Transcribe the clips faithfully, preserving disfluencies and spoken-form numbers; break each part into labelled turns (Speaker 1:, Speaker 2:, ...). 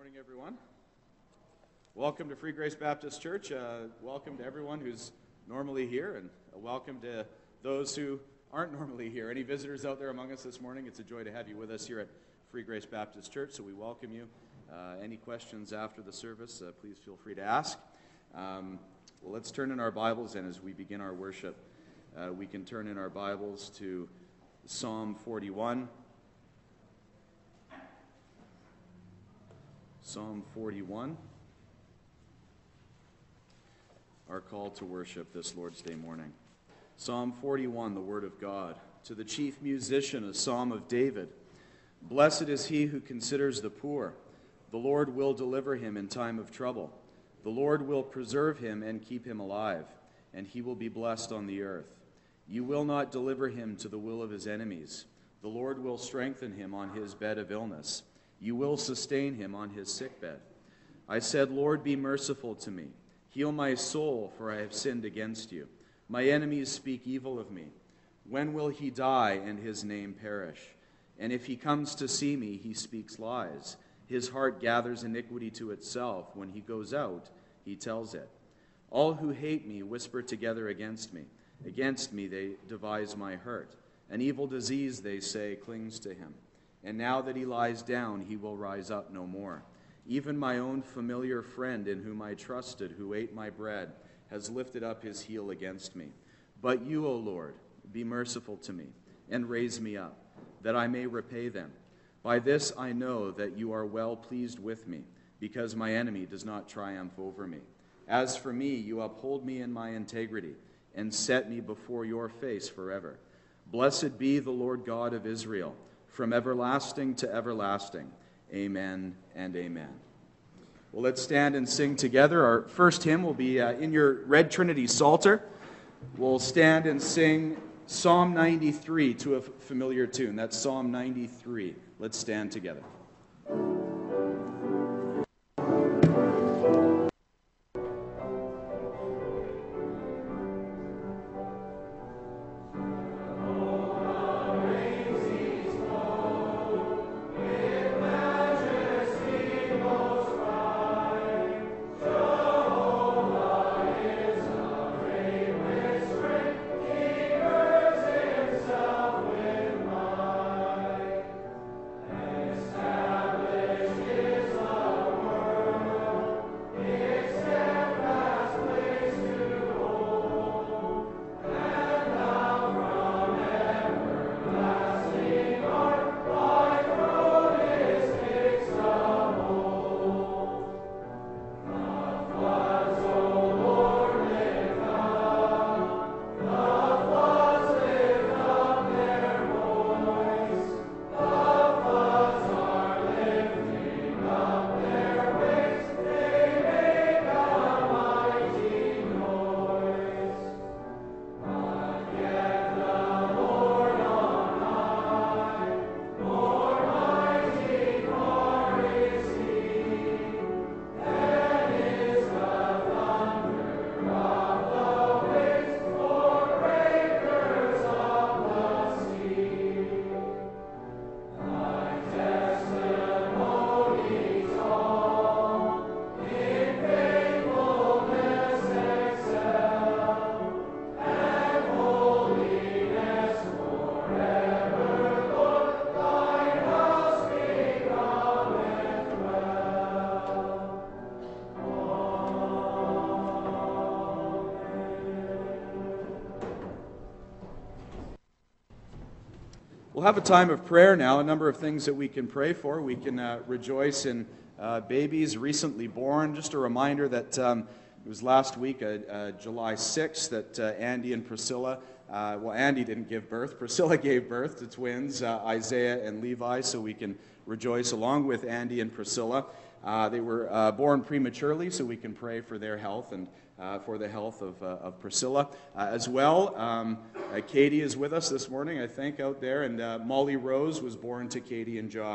Speaker 1: Morning, everyone. Welcome to Free Grace Baptist Church. Uh, welcome to everyone who's normally here, and a welcome to those who aren't normally here. Any visitors out there among us this morning? It's a joy to have you with us here at Free Grace Baptist Church, so we welcome you. Uh, any questions after the service, uh, please feel free to ask. Um, well, let's turn in our Bibles, and as we begin our worship, uh, we can turn in our Bibles to Psalm forty-one. Psalm forty-one, our call to worship this Lord's Day morning. Psalm forty-one, the Word of God. To the chief musician, a psalm of David. Blessed is he who considers the poor. The Lord will deliver him in time of trouble. The Lord will preserve him and keep him alive, and he will be blessed on the earth. You will not deliver him to the will of his enemies. The Lord will strengthen him on his bed of illness. You will sustain him on his sickbed. I said, Lord, be merciful to me. Heal my soul, for I have sinned against you. My enemies speak evil of me. When will he die and his name perish? And if he comes to see me, he speaks lies. His heart gathers iniquity to itself. When he goes out, he tells it. All who hate me whisper together against me. Against me they devise my hurt. An evil disease, they say, clings to him. And now that he lies down, he will rise up no more. Even my own familiar friend in whom I trusted, who ate my bread, has lifted up his heel against me. But you, O Lord, be merciful to me, and raise me up, that I may repay them. By this I know that you are well pleased with me, because my enemy does not triumph over me. As for me, you uphold me in my integrity, and set me before your face forever. Blessed be the Lord God of Israel, from everlasting to everlasting. Amen and amen. Well, let's stand and sing together. Our first hymn will be uh, in your Red Trinity Psalter. We'll stand and sing Psalm ninety-three to a familiar tune. That's Psalm ninety-three. Let's stand together. We'll have a time of prayer now, a number of things that we can pray for. We can uh, rejoice in uh, babies recently born. Just a reminder that um, it was last week, uh, uh, July sixth, that uh, Andy and Priscilla, uh, well, Andy didn't give birth. Priscilla gave birth to twins, uh, Isaiah and Levi, so we can rejoice along with Andy and Priscilla. Uh, they were uh, born prematurely, so we can pray for their health and uh, for the health of, uh, of Priscilla. Uh, as well, um, uh, Katie is with us this morning, I think, out there, and uh, Molly Rose was born to Katie and Josh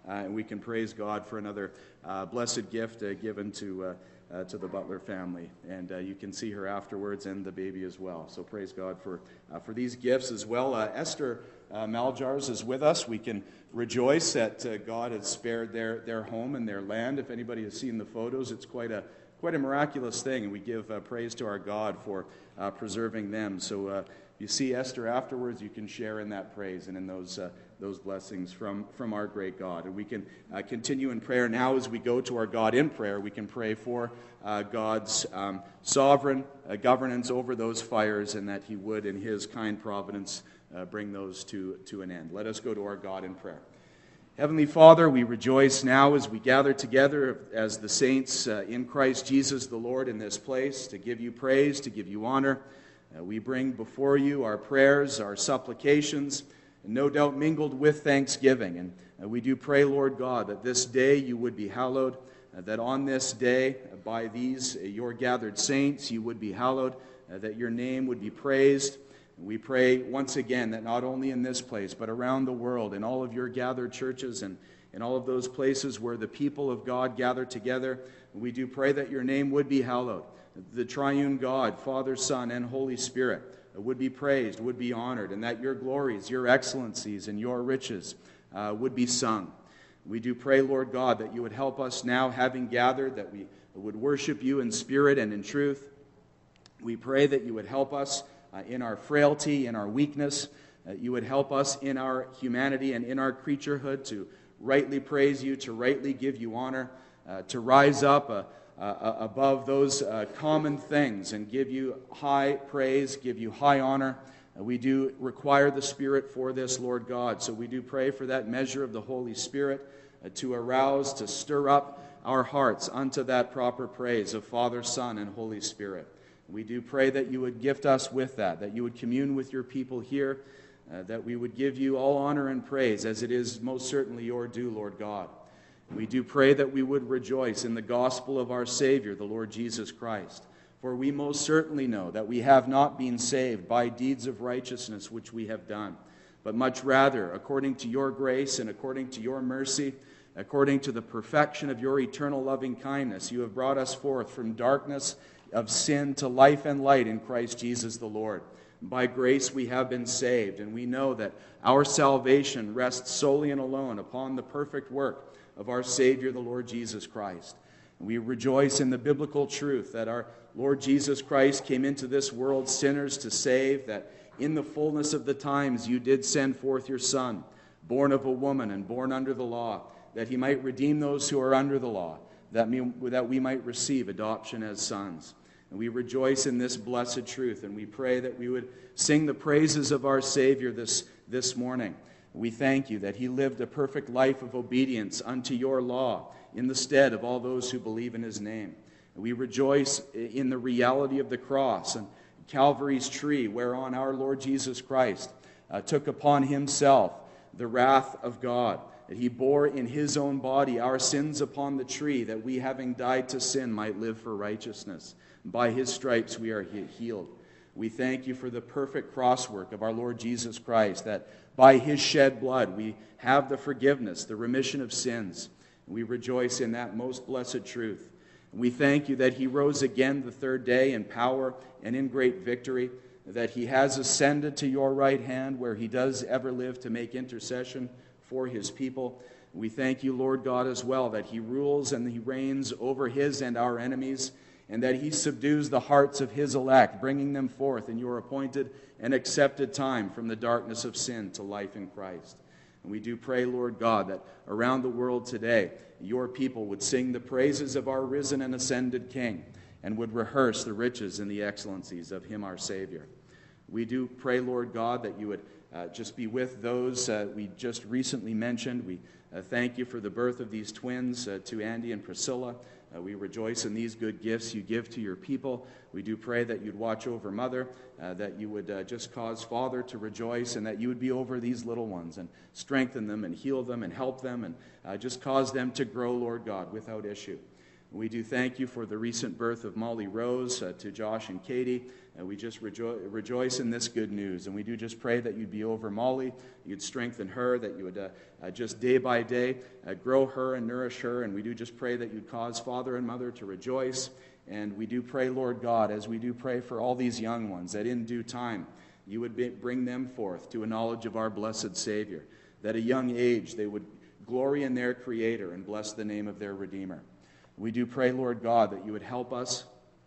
Speaker 1: uh, and we can praise God for another uh, blessed gift uh, given to uh, uh, to the Butler family. And uh, you can see her afterwards, and the baby as well. So praise God for uh, for these gifts as well. Uh, Esther uh, Maljars is with us. We can rejoice that uh, God has spared their their home and their land. If anybody has seen the photos, it's quite a quite a miraculous thing, and we give uh, praise to our God for uh, preserving them. So uh, you see Esther afterwards, you can share in that praise and in those uh, those blessings from, from our great God. And we can uh, continue in prayer now as we go to our God in prayer. We can pray for uh, God's um, sovereign uh, governance over those fires, and that he would, in his kind providence, uh, bring those to, to an end. Let us go to our God in prayer. Heavenly Father, we rejoice now as we gather together as the saints uh, in Christ Jesus the Lord in this place to give you praise, to give you honor. Uh, we bring before you our prayers, our supplications, and no doubt mingled with thanksgiving. And uh, we do pray, Lord God, that this day you would be hallowed, uh, that on this day, uh, by these uh, your gathered saints, you would be hallowed, uh, that your name would be praised. And we pray once again that not only in this place, but around the world, in all of your gathered churches and in all of those places where the people of God gather together, we do pray that your name would be hallowed. The triune God, Father, Son, and Holy Spirit would be praised, would be honored, and that your glories, your excellencies, and your riches uh, would be sung. We do pray, Lord God, that you would help us now, having gathered, that we would worship you in spirit and in truth. We pray that you would help us uh, in our frailty, in our weakness, that you would help us in our humanity and in our creaturehood to rightly praise you, to rightly give you honor, uh, to rise up uh, Uh, above those uh, common things and give you high praise, give you high honor. Uh, we do require the Spirit for this, Lord God. So we do pray for that measure of the Holy Spirit uh, to arouse, to stir up our hearts unto that proper praise of Father, Son, and Holy Spirit. We do pray that you would gift us with that, that you would commune with your people here, uh, that we would give you all honor and praise as it is most certainly your due, Lord God. We do pray that we would rejoice in the gospel of our Savior, the Lord Jesus Christ. For we most certainly know that we have not been saved by deeds of righteousness which we have done, but much rather, according to your grace and according to your mercy, according to the perfection of your eternal loving kindness, you have brought us forth from darkness of sin to life and light in Christ Jesus the Lord. By grace we have been saved, and we know that our salvation rests solely and alone upon the perfect work of our Savior, the Lord Jesus Christ. And we rejoice in the biblical truth that our Lord Jesus Christ came into this world sinners to save, that in the fullness of the times you did send forth your Son, born of a woman and born under the law, that he might redeem those who are under the law, that we, that we might receive adoption as sons. And we rejoice in this blessed truth, and we pray that we would sing the praises of our Savior this, this morning. We thank you that he lived a perfect life of obedience unto your law in the stead of all those who believe in his name. And we rejoice in the reality of the cross and Calvary's tree, whereon our Lord Jesus Christ uh, took upon himself the wrath of God, that he bore in his own body our sins upon the tree, that we, having died to sin, might live for righteousness. By his stripes we are he- healed. We thank you for the perfect crosswork of our Lord Jesus Christ, that by his shed blood we have the forgiveness, the remission of sins. We rejoice in that most blessed truth. We thank you that he rose again the third day in power and in great victory, that he has ascended to your right hand where he does ever live to make intercession for his people. We thank you, Lord God, as well, that he rules and he reigns over his and our enemies, and that he subdues the hearts of his elect, bringing them forth in your appointed and accepted time from the darkness of sin to life in Christ. And we do pray, Lord God, that around the world today, your people would sing the praises of our risen and ascended King, and would rehearse the riches and the excellencies of him, our Savior. We do pray, Lord God, that you would uh, just be with those uh, we just recently mentioned. We uh, thank you for the birth of these twins uh, to Andy and Priscilla. Uh, we rejoice in these good gifts you give to your people. We do pray that you'd watch over Mother, uh, that you would uh, just cause Father to rejoice, and that you would be over these little ones and strengthen them and heal them and help them and uh, just cause them to grow, Lord God, without issue. We do thank you for the recent birth of Molly Rose uh, to Josh and Katie. And we just rejo- rejoice in this good news. And we do just pray that you'd be over Molly, you'd strengthen her, that you would uh, uh, just day by day uh, grow her and nourish her. And we do just pray that you'd cause father and mother to rejoice. And we do pray, Lord God, as we do pray for all these young ones, that in due time you would be, bring them forth to a knowledge of our blessed Savior, that at a young age they would glory in their Creator and bless the name of their Redeemer. We do pray, Lord God, that you would help us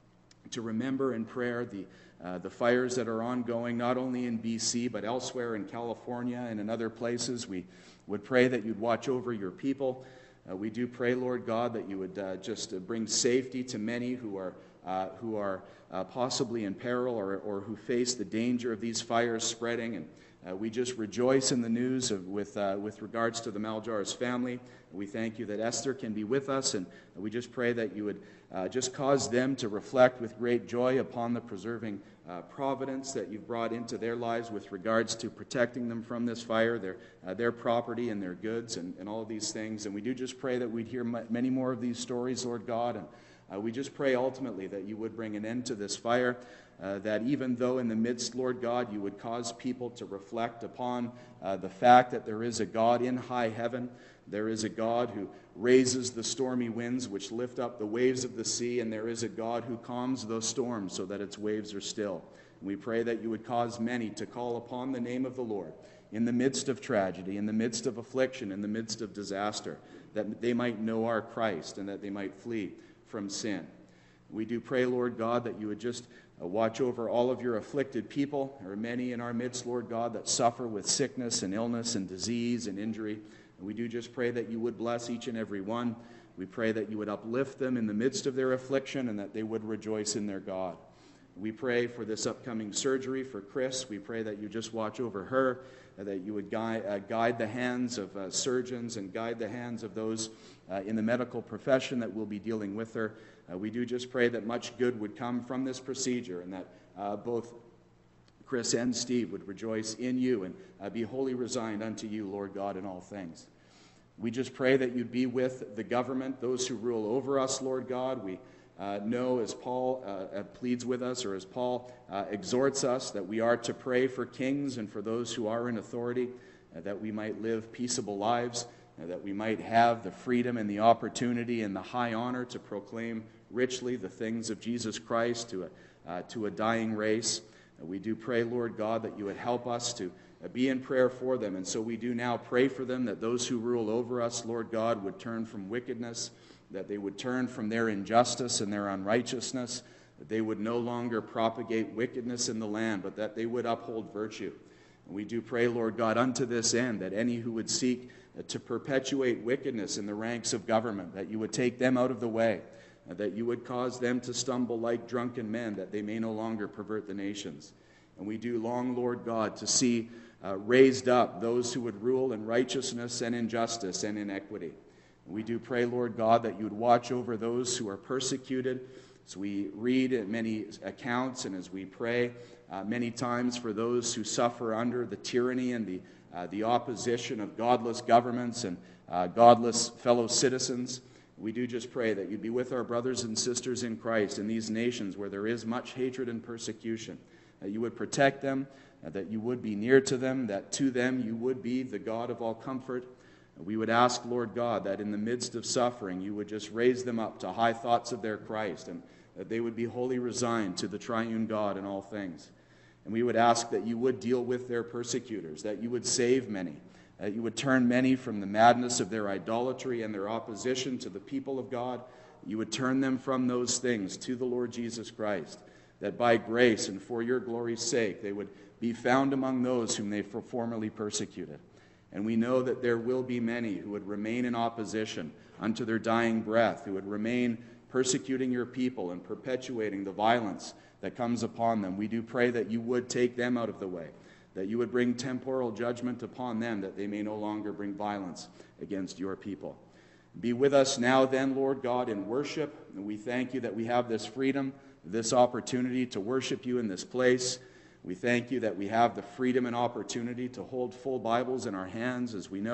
Speaker 1: to remember in prayer the uh, the fires that are ongoing, not only in B C, but elsewhere in California and in other places. We would pray that you'd watch over your people. Uh, we do pray, Lord God, that you would uh, just uh, bring safety to many who are uh, who are uh, possibly in peril or, or who face the danger of these fires spreading. And uh, we just rejoice in the news of, with uh, with regards to the Maljars family. We thank you that Esther can be with us, and we just pray that you would uh, just cause them to reflect with great joy upon the preserving uh, providence that you've brought into their lives with regards to protecting them from this fire, their uh, their property and their goods and, and all of these things. And we do just pray that we'd hear m- many more of these stories, Lord God, and uh, we just pray ultimately that you would bring an end to this fire, uh, that even though in the midst, Lord God, you would cause people to reflect upon uh, the fact that there is a God in high heaven. There is a God who raises the stormy winds which lift up the waves of the sea, and there is a God who calms those storms so that its waves are still. And we pray that you would cause many to call upon the name of the Lord in the midst of tragedy, in the midst of affliction, in the midst of disaster, that they might know our Christ and that they might flee from sin. We do pray, Lord God, that you would just uh, watch over all of your afflicted people. There are many in our midst, Lord God, that suffer with sickness and illness and disease and injury. And we do just pray that you would bless each and every one. We pray that you would uplift them in the midst of their affliction and that they would rejoice in their God. We pray for this upcoming surgery for Chris. We pray that you just watch over her, that you would guide, uh, guide the hands of uh, surgeons and guide the hands of those uh, in the medical profession that will be dealing with her. Uh, we do just pray that much good would come from this procedure and that uh, both Chris and Steve would rejoice in you and uh, be wholly resigned unto you, Lord God, in all things. We just pray that you'd be with the government, those who rule over us, Lord God. We uh, know as Paul uh, uh, pleads with us, or as Paul uh, exhorts us, that we are to pray for kings and for those who are in authority, uh, that we might live peaceable lives, uh, that we might have the freedom and the opportunity and the high honor to proclaim richly the things of Jesus Christ to a, uh, to a dying race. Uh, we do pray, Lord God, that you would help us to uh, be in prayer for them. And so we do now pray for them, that those who rule over us, Lord God, would turn from wickedness, that they would turn from their injustice and their unrighteousness, that they would no longer propagate wickedness in the land, but that they would uphold virtue. And we do pray, Lord God, unto this end, that any who would seek uh, to perpetuate wickedness in the ranks of government, that you would take them out of the way, uh, that you would cause them to stumble like drunken men, that they may no longer pervert the nations. And we do long, Lord God, to see uh, raised up those who would rule in righteousness and in justice and in equity. We do pray, Lord God, that you would watch over those who are persecuted. As we read in many accounts and as we pray uh, many times for those who suffer under the tyranny and the, uh, the opposition of godless governments and uh, godless fellow citizens, we do just pray that you'd be with our brothers and sisters in Christ in these nations where there is much hatred and persecution, that you would protect them, uh, that you would be near to them, that to them you would be the God of all comfort. We would ask, Lord God, that in the midst of suffering, you would just raise them up to high thoughts of their Christ, and that they would be wholly resigned to the triune God in all things. And we would ask that you would deal with their persecutors, that you would save many, that you would turn many from the madness of their idolatry and their opposition to the people of God. You would turn them from those things to the Lord Jesus Christ, that by grace and for your glory's sake, they would be found among those whom they formerly persecuted. And we know that there will be many who would remain in opposition unto their dying breath, who would remain persecuting your people and perpetuating the violence that comes upon them. We do pray that you would take them out of the way, that you would bring temporal judgment upon them, that they may no longer bring violence against your people. Be with us now then, Lord God, in worship. And we thank you that we have this freedom, this opportunity to worship you in this place. We thank you that we have the freedom and opportunity to hold full Bibles in our hands, as we know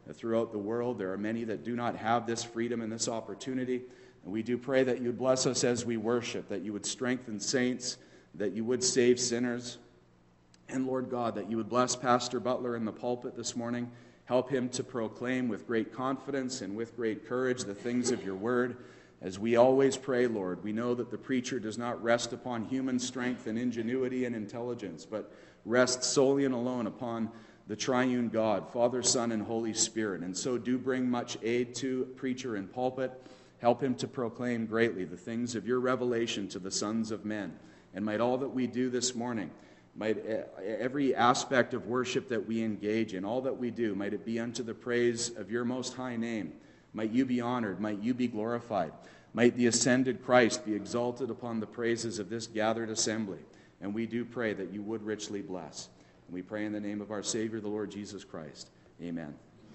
Speaker 1: throughout the world. There are many that do not have this freedom and this opportunity. And we do pray that you would bless us as we worship, that you would strengthen saints, that you would save sinners. And Lord God, that you would bless Pastor Butler in the pulpit this morning. Help him to proclaim with great confidence and with great courage the things of your word. As we always pray, Lord, we know that the preacher does not rest upon human strength and ingenuity and intelligence, but rests solely and alone upon the triune God, Father, Son, and Holy Spirit. And so do bring much aid to preacher and pulpit. Help him to proclaim greatly the things of your revelation to the sons of men. And might all that we do this morning, might every aspect of worship that we engage in, all that we do, might it be unto the praise of your most high name. Might you be honored, might you be glorified. Might the ascended Christ be exalted upon the praises of this gathered assembly. And we do pray that you would richly bless. And we pray in the name of our Savior, the Lord Jesus Christ. Amen.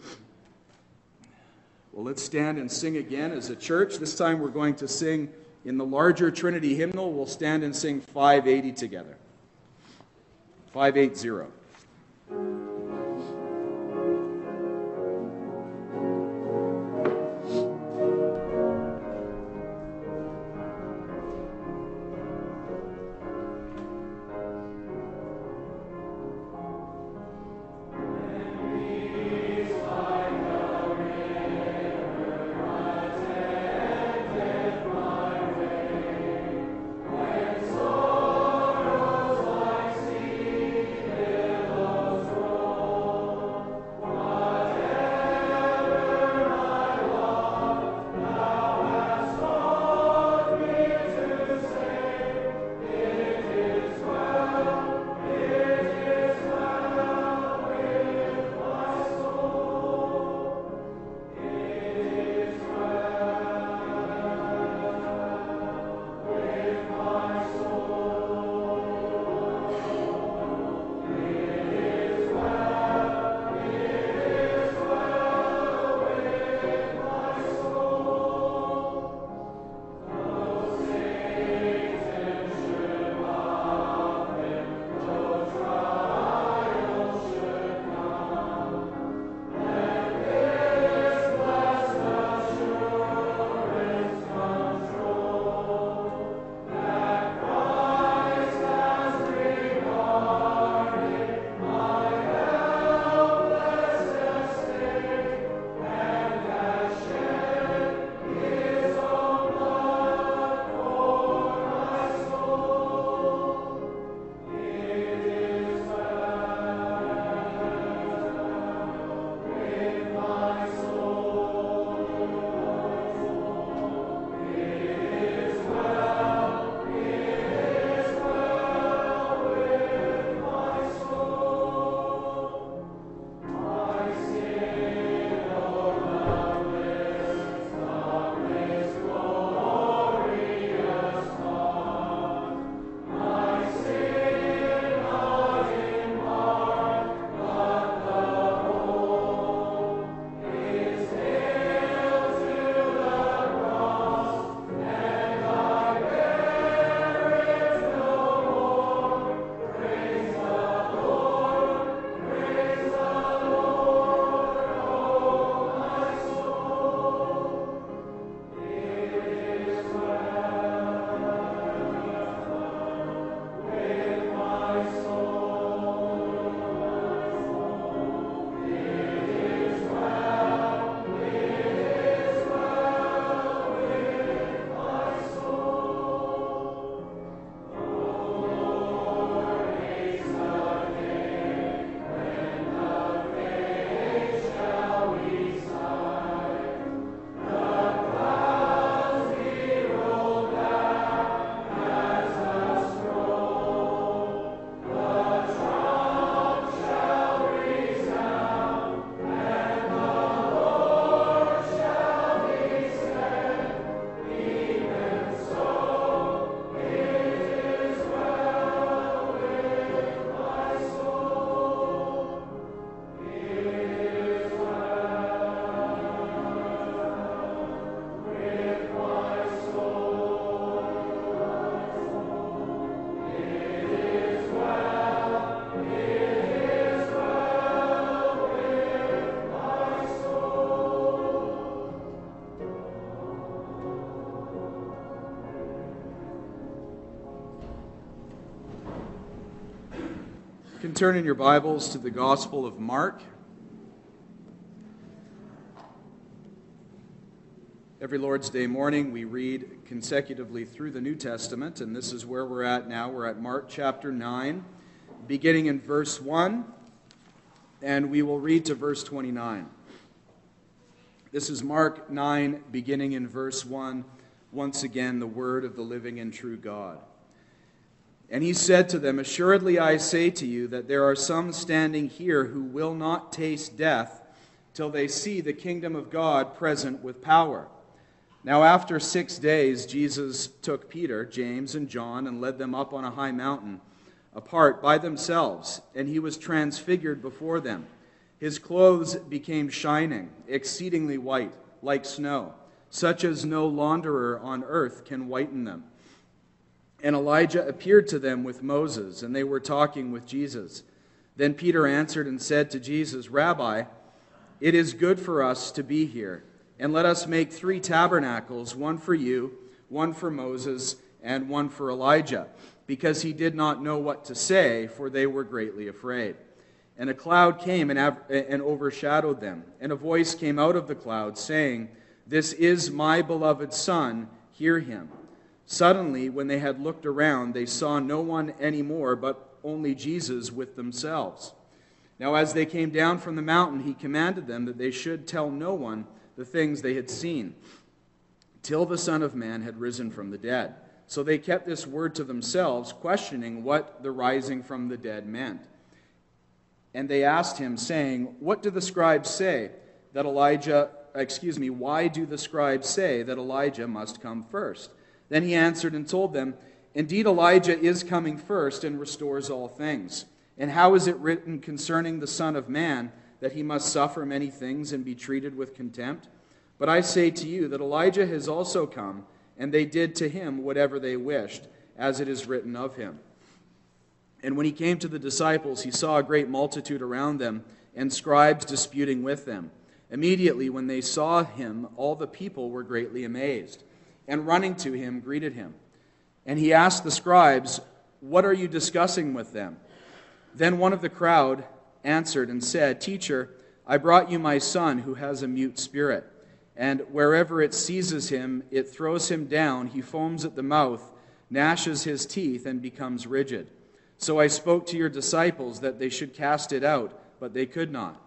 Speaker 1: Well, let's stand and sing again as a church. This time we're going to sing in the larger Trinity hymnal. We'll stand and sing five eighty together. five eighty.
Speaker 2: Sorrows like sea billows roll.
Speaker 1: can turn in your Bibles to the Gospel of Mark. Every Lord's Day morning we read consecutively through the New Testament, and this is where we're at now. We're at Mark chapter nine, beginning in verse one, and we will read to verse twenty-nine. This is Mark nine, beginning in verse one, once again the word of the living and true God. And he said to them, "Assuredly I say to you that there are some standing here who will not taste death till they see the kingdom of God present with power." Now after six days Jesus took Peter, James, and John and led them up on a high mountain, apart by themselves, and he was transfigured before them. His clothes became shining, exceedingly white, like snow, such as no launderer on earth can whiten them. And Elijah appeared to them with Moses, and they were talking with Jesus. Then Peter answered and said to Jesus, "Rabbi, it is good for us to be here, and let us make three tabernacles, one for you, one for Moses, and one for Elijah," because he did not know what to say, for they were greatly afraid. And a cloud came and, av- and overshadowed them, and a voice came out of the cloud, saying, "This is my beloved Son, hear him." Suddenly, when they had looked around, they saw no one any more, but only Jesus with themselves. Now as they came down from the mountain, he commanded them that they should tell no one the things they had seen, till the Son of Man had risen from the dead. So they kept this word to themselves, questioning what the rising from the dead meant. And they asked him, saying, "What do the scribes say that Elijah, excuse me, why do the scribes say that Elijah must come first?" Then he answered and told them, "Indeed, Elijah is coming first and restores all things. And how is it written concerning the Son of Man that he must suffer many things and be treated with contempt? But I say to you that Elijah has also come, and they did to him whatever they wished, as it is written of him." And when he came to the disciples, he saw a great multitude around them, and scribes disputing with them. Immediately when they saw him, all the people were greatly amazed, and running to him, greeted him. And he asked the scribes, "What are you discussing with them?" Then one of the crowd answered and said, "Teacher, I brought you my son who has a mute spirit, and wherever it seizes him, it throws him down. He foams at the mouth, gnashes his teeth, and becomes rigid. So I spoke to your disciples that they should cast it out, but they could not."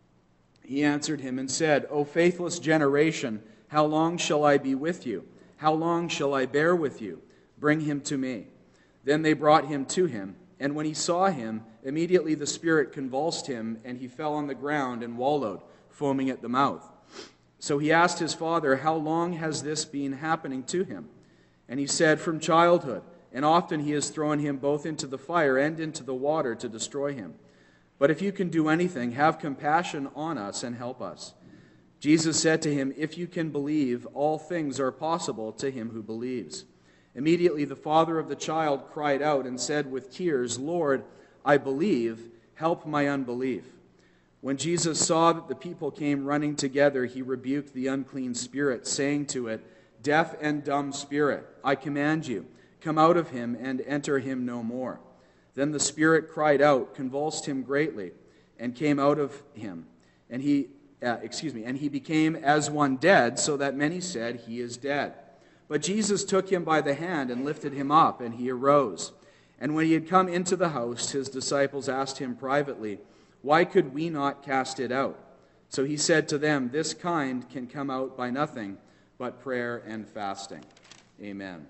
Speaker 1: He answered him and said, "O faithless generation, how long shall I be with you? How long shall I bear with you? Bring him to me." Then they brought him to him, and when he saw him, immediately the spirit convulsed him, and he fell on the ground and wallowed, foaming at the mouth. So he asked his father, "How long has this been happening to him?" And he said, "From childhood, and often he has thrown him both into the fire and into the water to destroy him. But if you can do anything, have compassion on us and help us." Jesus said to him, "If you can believe, all things are possible to him who believes." Immediately the father of the child cried out and said with tears, "Lord, I believe, help my unbelief." When Jesus saw that the people came running together, he rebuked the unclean spirit, saying to it, "Deaf and dumb spirit, I command you, come out of him and enter him no more." Then the spirit cried out, convulsed him greatly, and came out of him. And he Uh, excuse me, and he became as one dead, so that many said, "He is dead." But Jesus took him by the hand and lifted him up, and he arose. And when he had come into the house, his disciples asked him privately, "Why could we not cast it out?" So he said to them, "This kind can come out by nothing but prayer and fasting." Amen.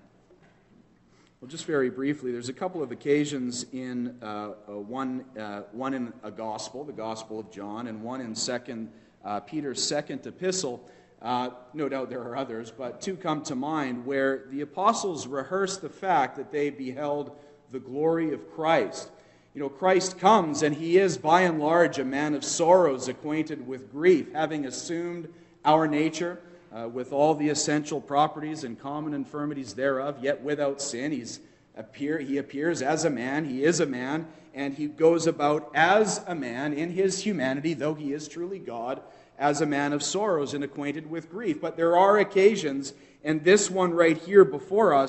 Speaker 1: Well, just very briefly, there's a couple of occasions in uh, uh, one, uh, one in a gospel, the Gospel of John, and one in Second Uh, Peter's second epistle. Uh, no doubt there are others, but two come to mind where the apostles rehearse the fact that they beheld the glory of Christ. You know, Christ comes, and he is by and large a man of sorrows, acquainted with grief, having assumed our nature uh, with all the essential properties and common infirmities thereof, yet without sin. He's appear, he appears as a man, he is a man, and he goes about as a man in his humanity, though he is truly God, as a man of sorrows and acquainted with grief. But there are occasions, and this one right here before us,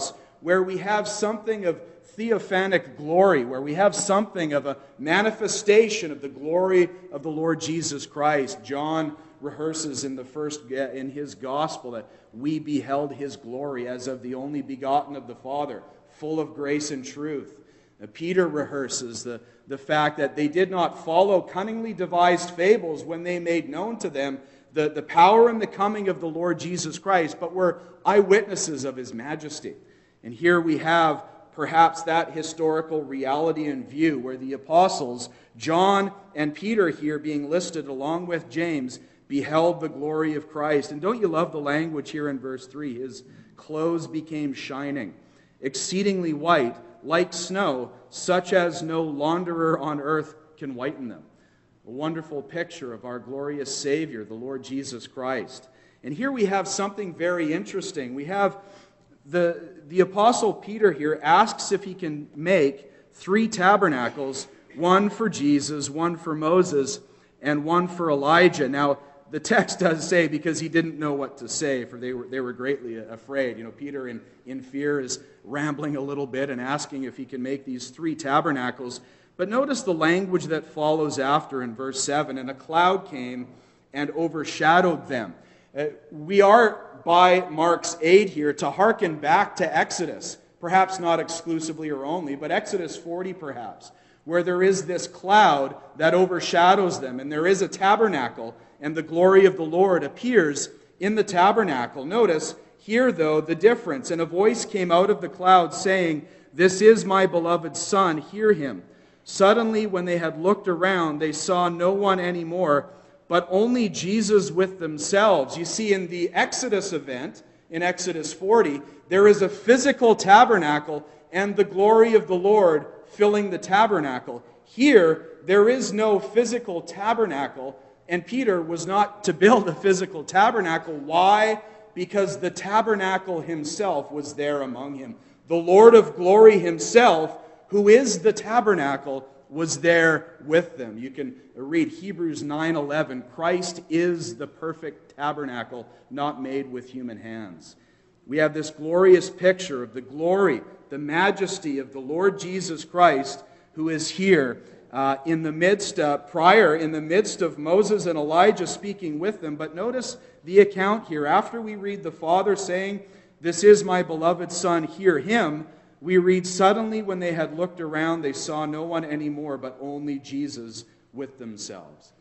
Speaker 1: where we have something of theophanic glory, where we have something of a manifestation of the glory of the Lord Jesus Christ. John rehearses in the first in his gospel that we beheld his glory as of the only begotten of the Father, full of grace and truth. Now, Peter rehearses the, the fact that they did not follow cunningly devised fables when they made known to them the, the power and the coming of the Lord Jesus Christ, but were eyewitnesses of his majesty. And here we have perhaps that historical reality in view, where the apostles, John and Peter here being listed along with James, beheld the glory of Christ. And don't you love the language here in verse three? His clothes became shining, exceedingly white, like snow, such as no launderer on earth can whiten them. A wonderful picture of our glorious Savior, the Lord Jesus Christ. And here we have something very interesting. We have the, the Apostle Peter here asks if he can make three tabernacles, one for Jesus, one for Moses, and one for Elijah. Now, the text does say, because he didn't know what to say, for they were, they were greatly afraid. You know, Peter in, in fear is rambling a little bit and asking if he can make these three tabernacles. But notice the language that follows after in verse seven. And a cloud came and overshadowed them. Uh, we are, by Mark's aid here, to hearken back to Exodus. Perhaps not exclusively or only, but Exodus forty perhaps, where there is this cloud that overshadows them. And there is a tabernacle, and the glory of the Lord appears in the tabernacle. Notice here, though, the difference. And a voice came out of the cloud saying, "This is my beloved Son, hear him." Suddenly, when they had looked around, they saw no one anymore, but only Jesus with themselves. You see, in the Exodus event, in Exodus forty, there is a physical tabernacle and the glory of the Lord filling the tabernacle. Here, there is no physical tabernacle, and Peter was not to build a physical tabernacle. Why? Because the tabernacle himself was there among him. The Lord of glory himself, who is the tabernacle, was there with them. You can read Hebrews nine eleven. Christ is the perfect tabernacle, not made with human hands. We have this glorious picture of the glory, the majesty of the Lord Jesus Christ, who is here uh, in the midst, uh, prior, in the midst of Moses and Elijah speaking with them. But notice the account here. After we read the Father saying, "This is my beloved Son, hear him," we read, "Suddenly when they had looked around, they saw no one anymore, but only Jesus with themselves."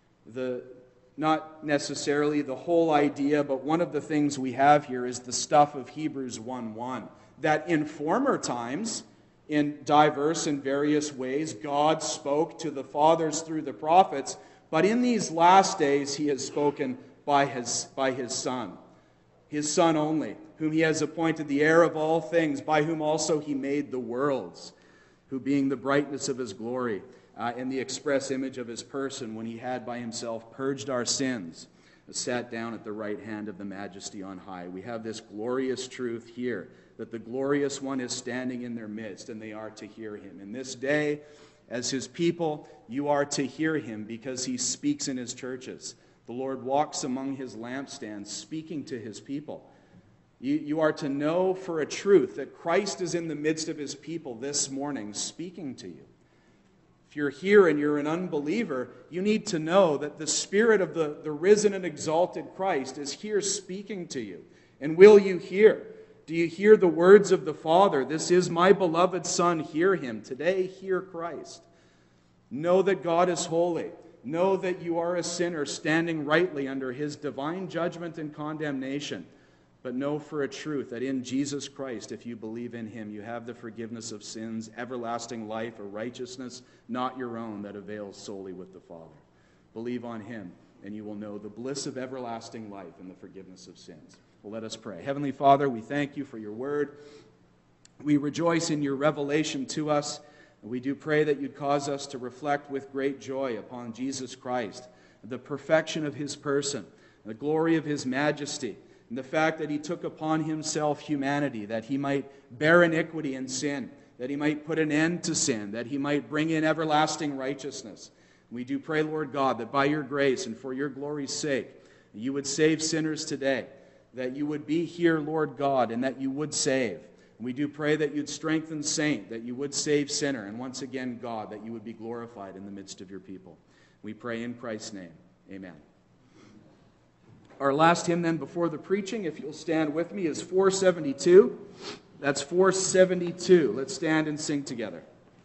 Speaker 1: The Not necessarily the whole idea, but one of the things we have here is the stuff of Hebrews one one. That in former times, in diverse and various ways, God spoke to the fathers through the prophets, but in these last days he has spoken by his, by his Son, his Son only, whom he has appointed the heir of all things, by whom also he made the worlds, who being the brightness of his glory, Uh, in the express image of his person, when he had by himself purged our sins, sat down at the right hand of the majesty on high. We have this glorious truth here, that the glorious one is standing in their midst, and they are to hear him. In this day, as his people, you are to hear him because he speaks in his churches. The Lord walks among his lampstands, speaking to his people. You, you are to know for a truth that Christ is in the midst of his people this morning, speaking to you. If you're here and you're an unbeliever, you need to know that the Spirit of the, the risen and exalted Christ is here speaking to you. And will you hear? Do you hear the words of the Father? "This is my beloved Son, hear him." Today, hear Christ. Know that God is holy. Know that you are a sinner standing rightly under his divine judgment and condemnation. But know for a truth that in Jesus Christ, if you believe in him, you have the forgiveness of sins, everlasting life, a righteousness not your own that avails solely with the Father. Believe on him, and you will know the bliss of everlasting life and the forgiveness of sins. Well, let us pray. Heavenly Father, we thank you for your word. We rejoice in your revelation to us. And we do pray that you'd cause us to reflect with great joy upon Jesus Christ, the perfection of his person, the glory of his majesty, and the fact that he took upon himself humanity, that he might bear iniquity and sin, that he might put an end to sin, that he might bring in everlasting righteousness. We do pray, Lord God, that by your grace and for your glory's sake, you would save sinners today, that you would be here, Lord God, and that you would save, We do pray that you'd strengthen saint, that you would save sinner, and once again, God, that you would be glorified in the midst of your people. We pray in Christ's name. Amen. Our last hymn then before the preaching, if you'll stand with me, is four seventy-two. That's four seventy-two. Let's stand and sing together.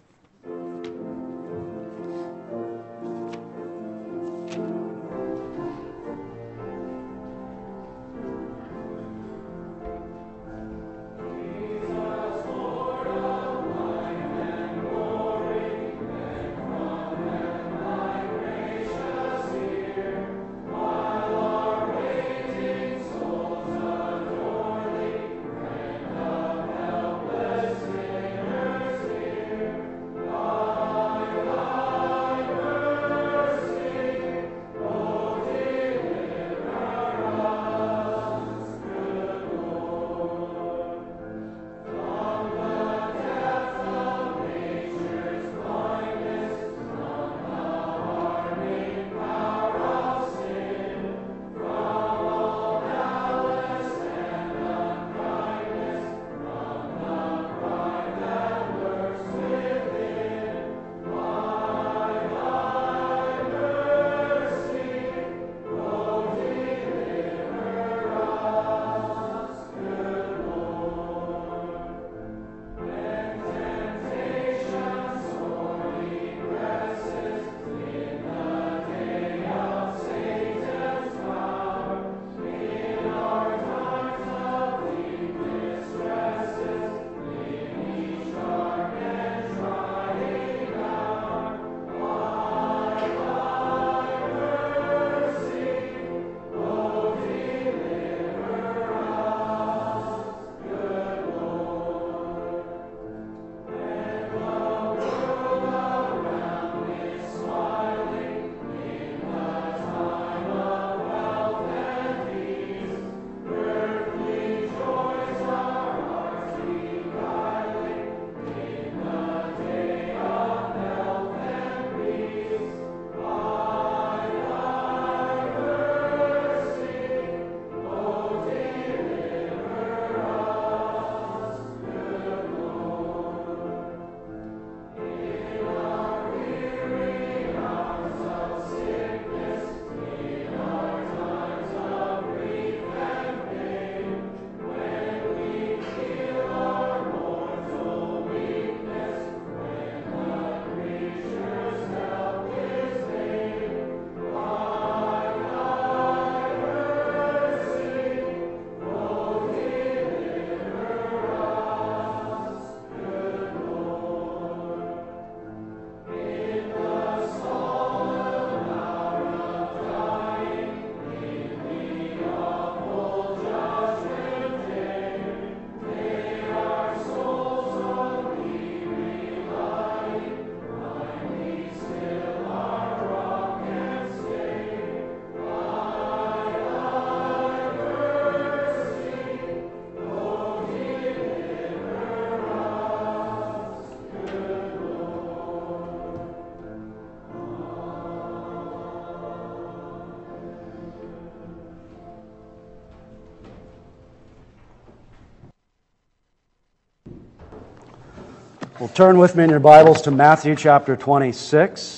Speaker 2: Well, turn with me in your Bibles to Matthew chapter twenty-six.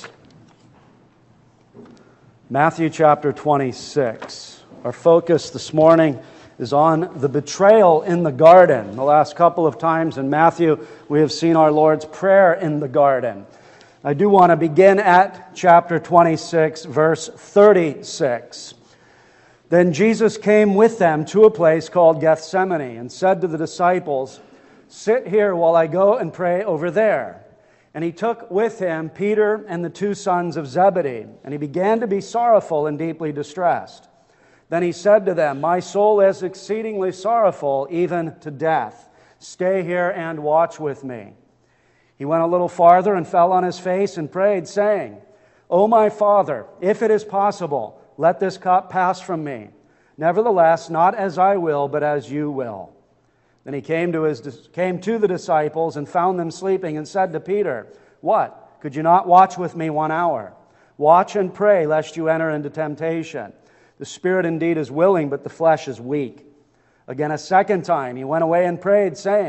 Speaker 2: Matthew chapter twenty-six. Our focus this morning is on the betrayal in the garden. The last couple of times in Matthew, we have seen our Lord's prayer in the garden. I do want to begin at chapter twenty-six, verse thirty-six. Then Jesus came with them to a place called Gethsemane and said to the disciples, "Sit here while I go and pray over there." And he took with him Peter and the two sons of Zebedee, and he began to be sorrowful and deeply distressed. Then he said to them, "My soul is exceedingly sorrowful, even to death. Stay here and watch with me." He went a little farther and fell on his face and prayed, saying, "O my Father, if it is possible, let this cup pass from me. Nevertheless, not as I will, but as you will." Then he came to his came to the disciples and found them sleeping and said to Peter, "What? Could you not watch with me one hour? Watch and pray, lest you enter into temptation. The spirit indeed is willing, but the flesh is weak." Again a second time he went away and prayed, saying,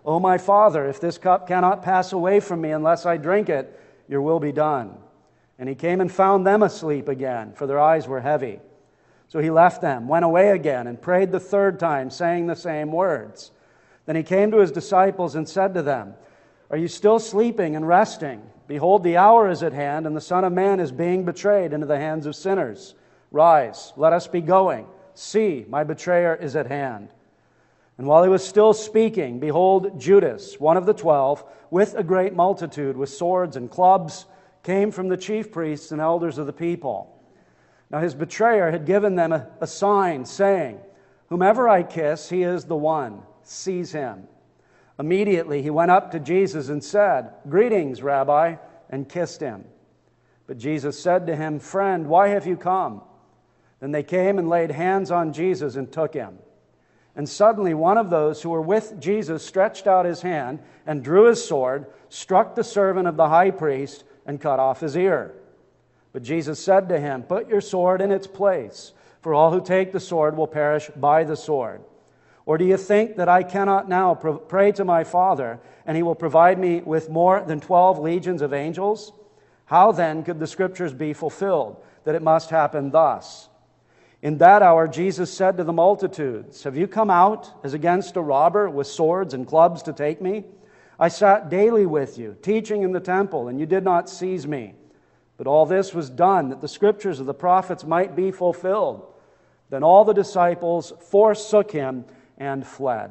Speaker 2: O my Father, if this cup cannot pass away from me unless I drink it, your will be done. And he came and found them asleep again, for their eyes were heavy. So he left them, went away again, and prayed the third time, saying the same words. Then he came to his disciples and said to them, Are you still sleeping and resting? Behold, the hour is at hand, and the Son of Man is being betrayed into the hands of sinners. Rise, let us be going. See, my betrayer is at hand. And while he was still speaking, behold, Judas, one of the twelve, with a great multitude, with swords and clubs, came from the chief priests and elders of the people. Now his betrayer had given them a, a sign, saying, Whomever I kiss, he is the one. Seize him. Immediately he went up to Jesus and said, Greetings, Rabbi, and kissed him. But Jesus said to him, Friend, why have you come? Then they came and laid hands on Jesus and took him. And suddenly one of those who were with Jesus stretched out his hand and drew his sword, struck the servant of the high priest, and cut off his ear. But Jesus said to him, Put your sword in its place, for all who take the sword will perish by the sword. Or do you think that I cannot now pray to my Father, and he will provide me with more than twelve legions of angels? How then could the Scriptures be fulfilled, that it must happen thus? In that hour Jesus said to the multitudes, Have you come out as against a robber with swords and clubs to take me? I sat daily with you, teaching in the temple, and you did not seize me. But all this was done, that the Scriptures of the prophets might be fulfilled. Then all the disciples forsook him and fled.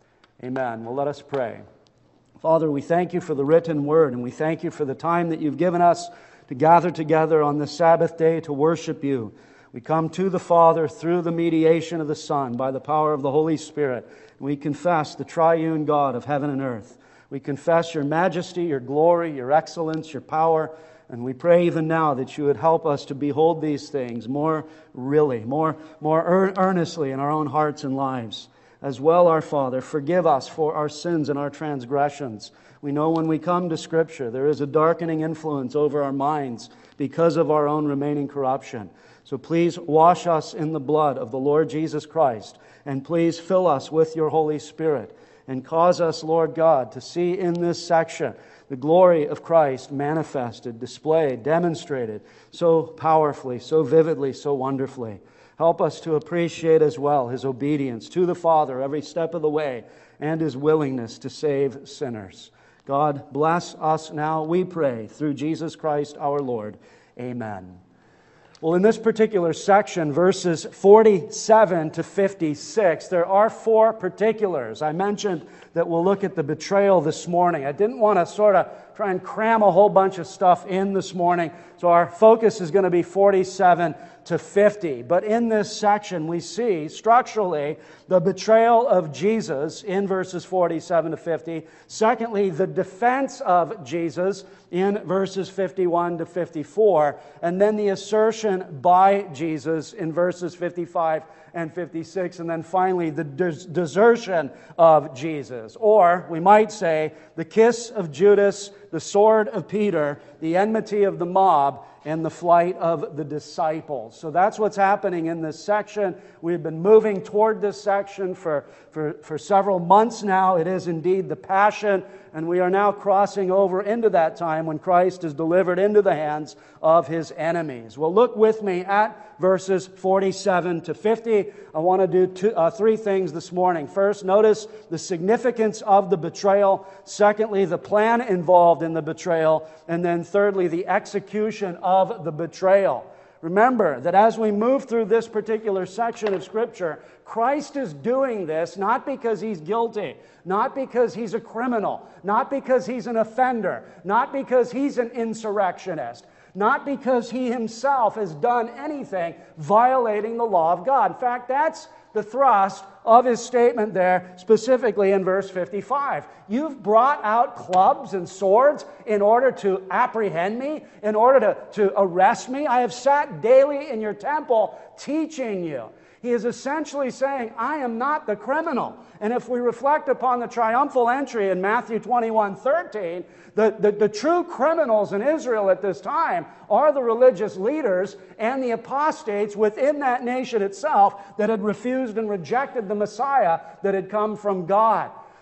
Speaker 2: Amen. Well, let us pray. Father, we thank you for the written word, and we thank you for the time that you've given us to gather together on this Sabbath day to worship you. We come to the Father through the mediation of the Son, by the power of the Holy Spirit. We confess the triune God of heaven and earth. We confess your majesty, your glory, your excellence, your power, and we pray even now that you would help us to behold these things more really, more, more ear- earnestly in our own hearts and lives. As well, our Father, forgive us for our sins and our transgressions. We know when we come to Scripture, there is a darkening influence over our minds because of our own remaining corruption. So please wash us in the blood of the Lord Jesus Christ, and please fill us with your Holy Spirit, and cause us, Lord God, to see in this section the glory of Christ manifested, displayed, demonstrated so powerfully, so vividly, so wonderfully. Help us to appreciate as well His obedience to the Father every step of the way, and His willingness to save sinners. God, bless us now, we pray, through Jesus Christ our Lord. Amen. Well, in this particular section, verses forty-seven to fifty-six, there are four particulars. I mentioned that we'll look at the betrayal this morning. I didn't want to sort of try and cram a whole bunch of stuff in this morning, so our focus is going to be forty-seven to fifty. But in this section, we see structurally the betrayal of Jesus in verses forty-seven to fifty. Secondly, the defense of Jesus in verses fifty-one to fifty-four. And then the assertion by Jesus in verses fifty-five and fifty-six. And then finally, the des- desertion of Jesus. Or, we might say, the kiss of Judas, the sword of Peter, the enmity of the mob, and the flight of the disciples. So that's what's happening in this section. We've been moving toward this section for, for, for several months now. It is indeed the Passion, and we are now crossing over into that time when Christ is delivered into the hands of His enemies. Well, look with me at verses forty-seven to fifty. I want to do two, uh, three things this morning. First, notice the significance of the betrayal. Secondly, the plan involved in the betrayal. And then thirdly, the execution of the betrayal. Remember that as we move through this particular section of Scripture, Christ is doing this not because He's guilty, not because He's a criminal, not because He's an offender, not because He's an insurrectionist, not because He Himself has done anything violating the law of God. In fact, that's the thrust of His statement there, specifically in verse fifty-five. You've brought out clubs and swords in order to apprehend me, in order to, to arrest me. I have sat daily in your temple teaching you. He is essentially saying, I am not the criminal. And if we reflect upon the triumphal entry in Matthew twenty-one thirteen, the, the, the true criminals in Israel at this time are the religious leaders and the apostates within that nation itself that had refused and rejected the Messiah that had come from God.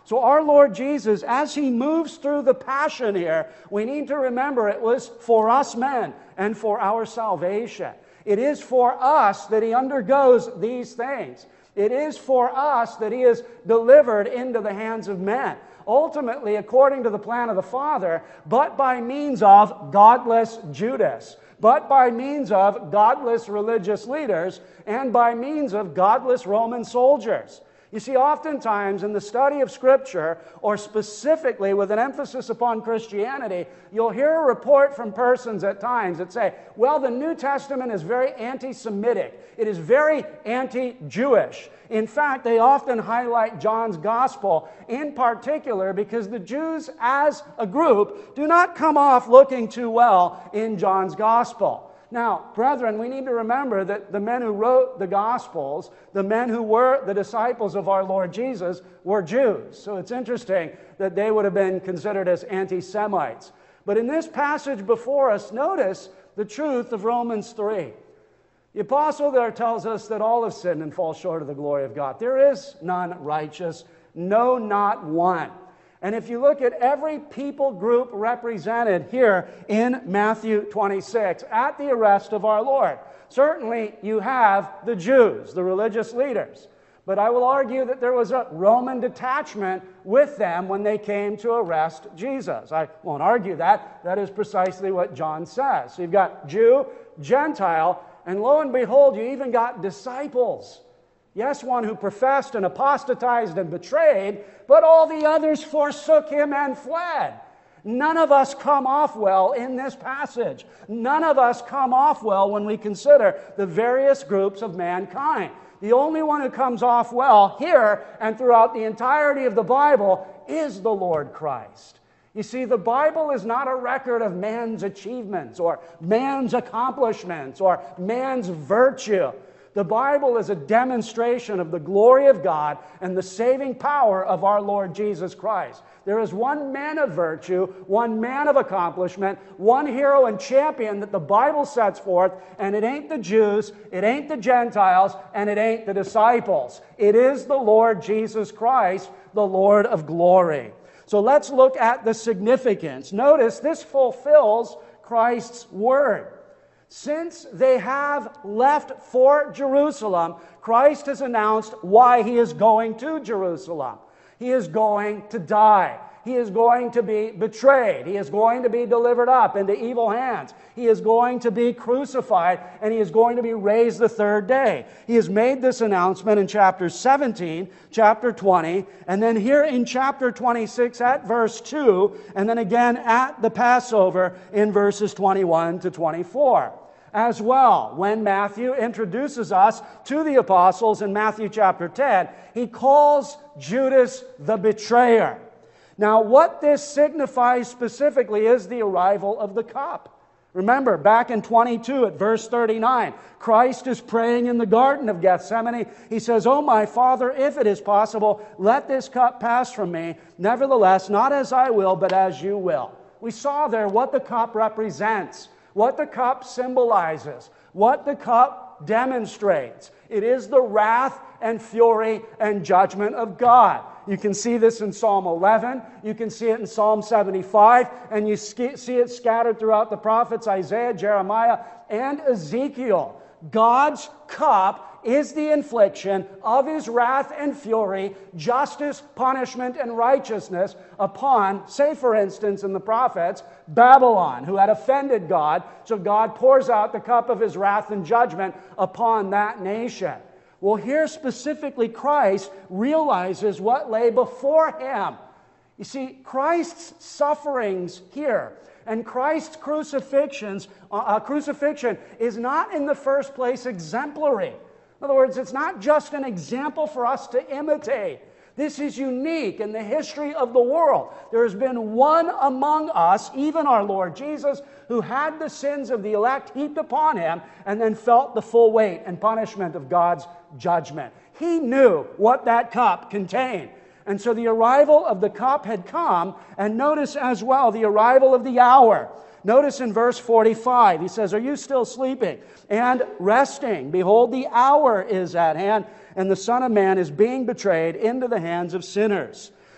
Speaker 2: So our Lord Jesus, as he moves through the passion here, we need to remember it was for us men and for our salvation. It is for us that he undergoes these things. It is for us that he is delivered into the hands of men, ultimately according to the plan of the Father, but by means of godless Judas, but by means of godless religious leaders, and by means of godless Roman soldiers. You see, oftentimes in the study of Scripture, or specifically with an emphasis upon Christianity, you'll hear a report from persons at times that say, well, the New Testament is very anti-Semitic. It is very anti-Jewish. In fact, they often highlight John's Gospel in particular because the Jews as a group do not come off looking too well in John's Gospel. Now, brethren, we need to remember that the men who wrote the Gospels, the men who were the disciples of our Lord Jesus, were Jews. So it's interesting that they would have been considered as anti-Semites. But in this passage before us, notice the truth of Romans three. The apostle there tells us that all have sinned and fall short of the glory of God. There is none righteous, no, not one. And if you look at every people group represented here in Matthew twenty-six, at the arrest of our Lord, certainly you have the Jews, the religious leaders. But I will argue that there was a Roman detachment with them when they came to arrest Jesus. I won't argue that. That is precisely what John says. So you've got Jew, Gentile, and lo and behold, you even got disciples. Yes, one who professed and apostatized and betrayed, but all the others forsook him and fled. None of us come off well in this passage. None of us come off well when we consider the various groups of mankind. The only one who comes off well here and throughout the entirety of the Bible is the Lord Christ. You see, the Bible is not a record of man's achievements or man's accomplishments or man's virtue. The Bible is a demonstration of the glory of God and the saving power of our Lord Jesus Christ. There is one man of virtue, one man of accomplishment, one hero and champion that the Bible sets forth, and it ain't the Jews, it ain't the Gentiles, and it ain't the disciples. It is the Lord Jesus Christ, the Lord of glory. So let's look at the significance. Notice this fulfills Christ's word. Since they have left for Jerusalem, Christ has announced why he is going to Jerusalem. He is going to die. He is going to be betrayed. He is going to be delivered up into evil hands. He is going to be crucified, and he is going to be raised the third day. He has made this announcement in chapter seventeen, chapter twenty, and then here in chapter twenty-six at verse two, and then again at the Passover in verses twenty-one to twenty-four. As well, when Matthew introduces us to the apostles in Matthew chapter ten, he calls Judas the betrayer. Now, what this signifies specifically is the arrival of the cup. Remember, back in twenty-two at verse thirty-nine, Christ is praying in the Garden of Gethsemane. He says, "Oh, my Father, if it is possible, let this cup pass from me. Nevertheless, not as I will, but as you will." We saw there what the cup represents, what the cup symbolizes, what the cup demonstrates. It is the wrath and fury and judgment of God. You can see this in Psalm eleven, you can see it in Psalm seventy-five, and you see it scattered throughout the prophets Isaiah, Jeremiah, and Ezekiel. God's cup is the infliction of his wrath and fury, justice, punishment, and righteousness upon, say for instance in the prophets, Babylon, who had offended God, so God pours out the cup of his wrath and judgment upon that nation. Well, here specifically, Christ realizes what lay before him. You see, Christ's sufferings here and Christ's crucifixions, uh, crucifixion is not in the first place exemplary. In other words, it's not just an example for us to imitate. This is unique in the history of the world. There has been one among us, even our Lord Jesus, who had the sins of the elect heaped upon him and then felt the full weight and punishment of God's judgment. He knew what that cup contained. And so the arrival of the cup had come, and notice as well the arrival of the hour. Notice in verse forty-five, he says, "Are you still sleeping and resting? Behold, the hour is at hand, and the Son of Man is being betrayed into the hands of sinners."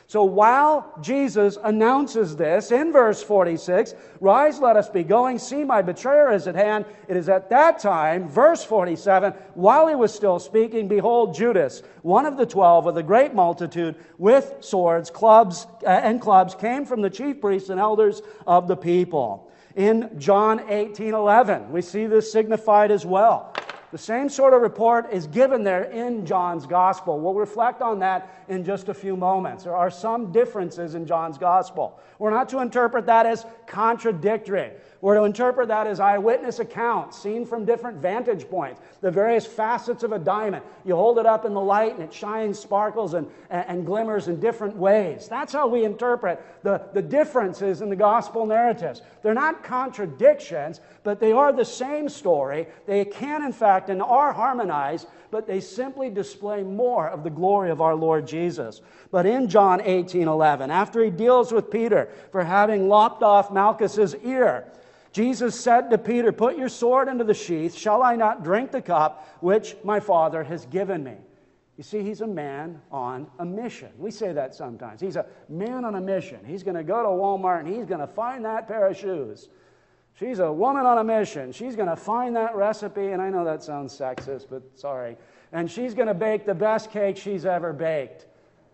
Speaker 2: So while Jesus announces this in verse forty-six, "Rise, let us be going. See, my betrayer is at hand." It is at that time, verse forty-seven, while he was still speaking, behold, Judas, one of the twelve, with a great multitude, with swords, clubs, uh, and clubs, came from the chief priests and elders of the people. In John eighteen eleven, we see this signified as well. The same sort of report is given there in John's Gospel. We'll reflect on that in just a few moments. There are some differences in John's Gospel. We're not to interpret that as contradictory. We're to interpret that as eyewitness accounts seen from different vantage points, the various facets of a diamond. You hold it up in the light and it shines, sparkles, and, and, and glimmers in different ways. That's how we interpret the, the differences in the Gospel narratives. They're not contradictions, but they are the same story. They can, in fact, and are harmonized, but they simply display more of the glory of our Lord Jesus. But in John eighteen eleven, after he deals with Peter for having lopped off Malchus's ear, Jesus said to Peter, "Put your sword into the sheath. Shall I not drink the cup which my Father has given me?" You see, he's a man on a mission. We say that sometimes. He's a man on a mission. He's going to go to Walmart and he's going to find that pair of shoes. She's a woman on a mission. She's going to find that recipe, and I know that sounds sexist, but sorry. And she's going to bake the best cake she's ever baked.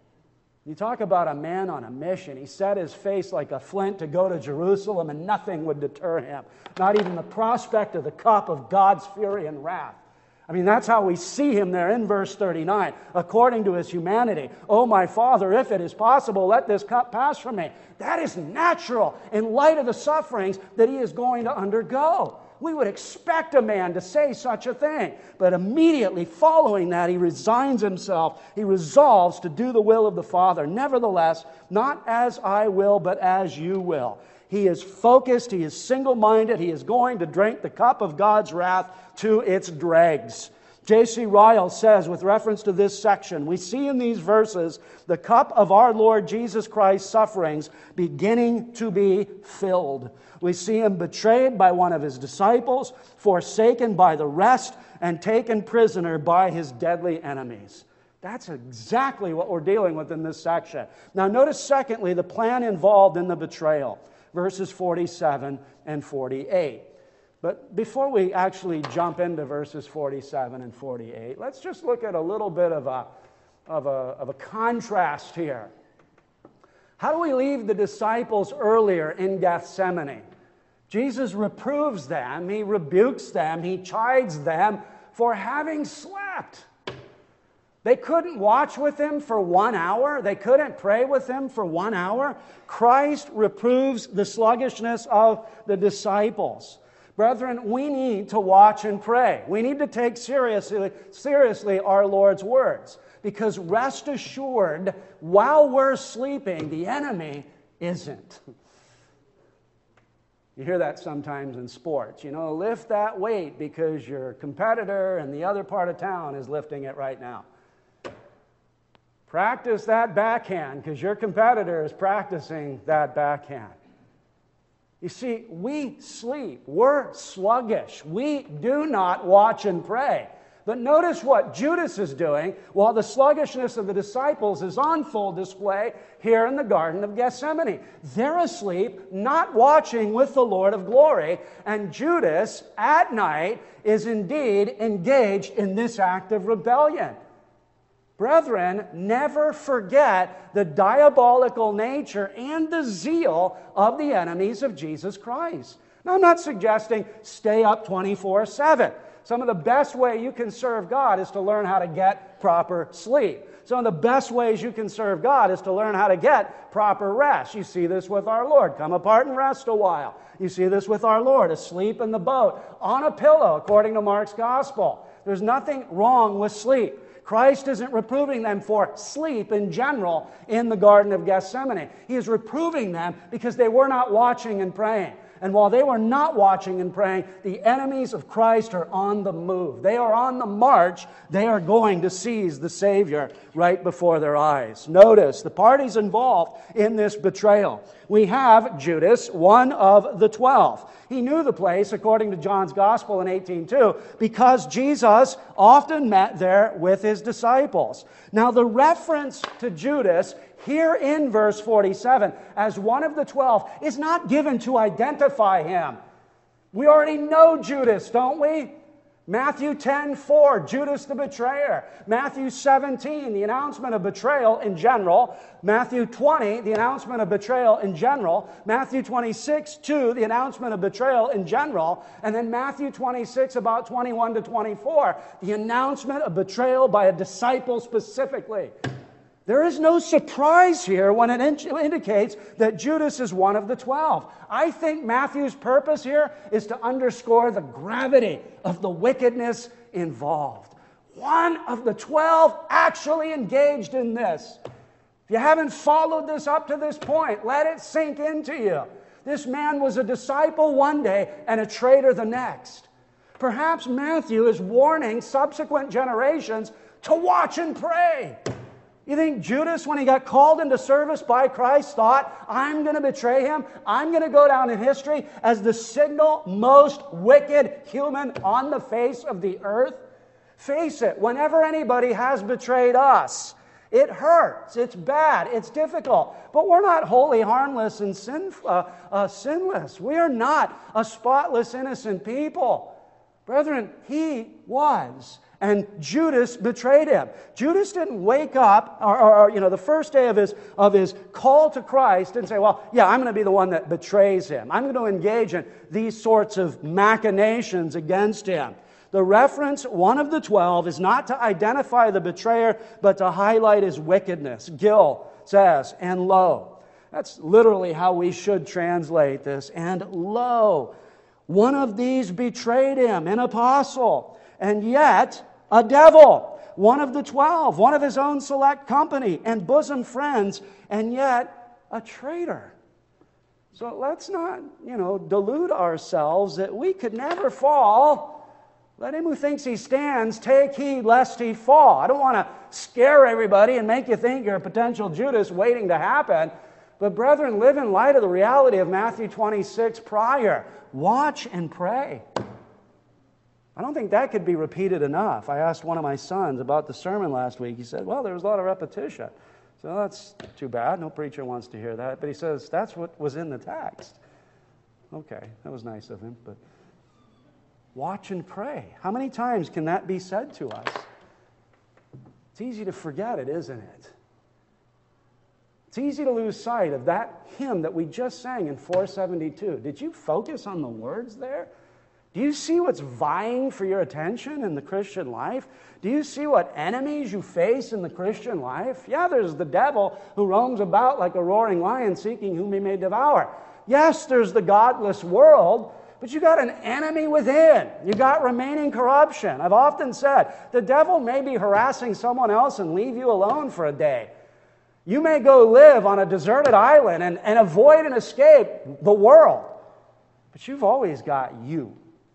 Speaker 2: You talk about a man on a mission. He set his face like a flint to go to Jerusalem, and nothing would deter him. Not even the prospect of the cup of God's fury and wrath. I mean, that's how we see him there in verse thirty-nine. According to his humanity, "Oh, my Father, if it is possible, let this cup pass from me." That is natural in light of the sufferings that he is going to undergo. We would expect a man to say such a thing. But immediately following that, he resigns himself. He resolves to do the will of the Father. "Nevertheless, not as I will, but as you will." He is focused. He is single-minded. He is going to drink the cup of God's wrath to its dregs. J C Ryle says, with reference to this section, we see in these verses the cup of our Lord Jesus Christ's sufferings beginning to be filled. We see him betrayed by one of his disciples, forsaken by the rest, and taken prisoner by his deadly enemies. That's exactly what we're dealing with in this section. Now notice, secondly, the plan involved in the betrayal. Verses forty-seven and forty-eight. But before we actually jump into verses forty-seven and forty-eight, let's just look at a little bit of a, of a, of a contrast here. How do we leave the disciples earlier in Gethsemane? Jesus reproves them, he rebukes them, he chides them for having slept. They couldn't watch with him for one hour. They couldn't pray with him for one hour. Christ reproves the sluggishness of the disciples. Brethren, we need to watch and pray. We need to take seriously, seriously our Lord's words. Because rest assured, while we're sleeping, the enemy isn't. You hear that sometimes in sports. You know, lift that weight because your competitor in the other part of town is lifting it right now. Practice that backhand because your competitor is practicing that backhand. You see, we sleep. We're sluggish. We do not watch and pray. But notice what Judas is doing while the sluggishness of the disciples is on full display here in the Garden of Gethsemane. They're asleep, not watching with the Lord of glory, and Judas, at night, is indeed engaged in this act of rebellion. Brethren, never forget the diabolical nature and the zeal of the enemies of Jesus Christ. Now, I'm not suggesting stay up twenty-four seven. Some of the best way you can serve God is to learn how to get proper sleep. Some of the best ways you can serve God is to learn how to get proper rest. You see this with our Lord. Come apart and rest a while. You see this with our Lord, asleep in the boat, on a pillow, according to Mark's Gospel. There's nothing wrong with sleep. Christ isn't reproving them for sleep in general in the Garden of Gethsemane. He is reproving them because they were not watching and praying. And while they were not watching and praying, the enemies of Christ are on the move. They are on the march. They are going to seize the Savior right before their eyes. Notice the parties involved in this betrayal. We have Judas, one of the twelve. He knew the place, according to John's Gospel in eighteen two, because Jesus often met there with his disciples. Now, the reference to Judas here in verse forty-seven as one of the twelve is not given to identify him. We already know Judas, don't we? Matthew ten four, Judas the betrayer. Matthew seventeen, the announcement of betrayal in general. Matthew twenty, the announcement of betrayal in general. Matthew twenty-six two, the announcement of betrayal in general. And then Matthew twenty-six, about twenty-one to twenty-four, the announcement of betrayal by a disciple specifically. There is no surprise here when it in- indicates that Judas is one of the twelve. I think Matthew's purpose here is to underscore the gravity of the wickedness involved. One of the twelve actually engaged in this. If you haven't followed this up to this point, let it sink into you. This man was a disciple one day and a traitor the next. Perhaps Matthew is warning subsequent generations to watch and pray. You think Judas, when he got called into service by Christ, thought, I'm going to betray him. I'm going to go down in history as the single most wicked human on the face of the earth? Face it, whenever anybody has betrayed us, it hurts, it's bad, it's difficult. But we're not wholly harmless and sin, uh, uh, sinless. We are not a spotless, innocent people. Brethren, he was. And Judas betrayed him. Judas didn't wake up, or, or, or you know, the first day of his, of his call to Christ and say, well, yeah, I'm going to be the one that betrays him. I'm going to engage in these sorts of machinations against him. The reference, one of the twelve, is not to identify the betrayer, but to highlight his wickedness. Gill says, and lo. That's literally how we should translate this. And lo, one of these betrayed him, an apostle, and yet a devil, one of the twelve, one of his own select company and bosom friends, and yet a traitor. So let's not, you know, delude ourselves that we could never fall. Let him who thinks he stands take heed lest he fall. I don't want to scare everybody and make you think you're a potential Judas waiting to happen. But brethren, live in light of the reality of Matthew twenty-six prior. Watch and pray. I don't think that could be repeated enough. I asked one of my sons about the sermon last week. He said, well, there was a lot of repetition. So that's too bad. No preacher wants to hear that. But he says, that's what was in the text. Okay, that was nice of him. But watch and pray. How many times can that be said to us? It's easy to forget it, isn't it? It's easy to lose sight of that hymn that we just sang in four seventy-two. Did you focus on the words there? Do you see what's vying for your attention in the Christian life? Do you see what enemies you face in the Christian life? Yeah, there's the devil who roams about like a roaring lion seeking whom he may devour. Yes, there's the godless world, but you got an enemy within. You got remaining corruption. I've often said, the devil may be harassing someone else and leave you alone for a day. You may go live on a deserted island and, and avoid and escape the world, but you've always got you.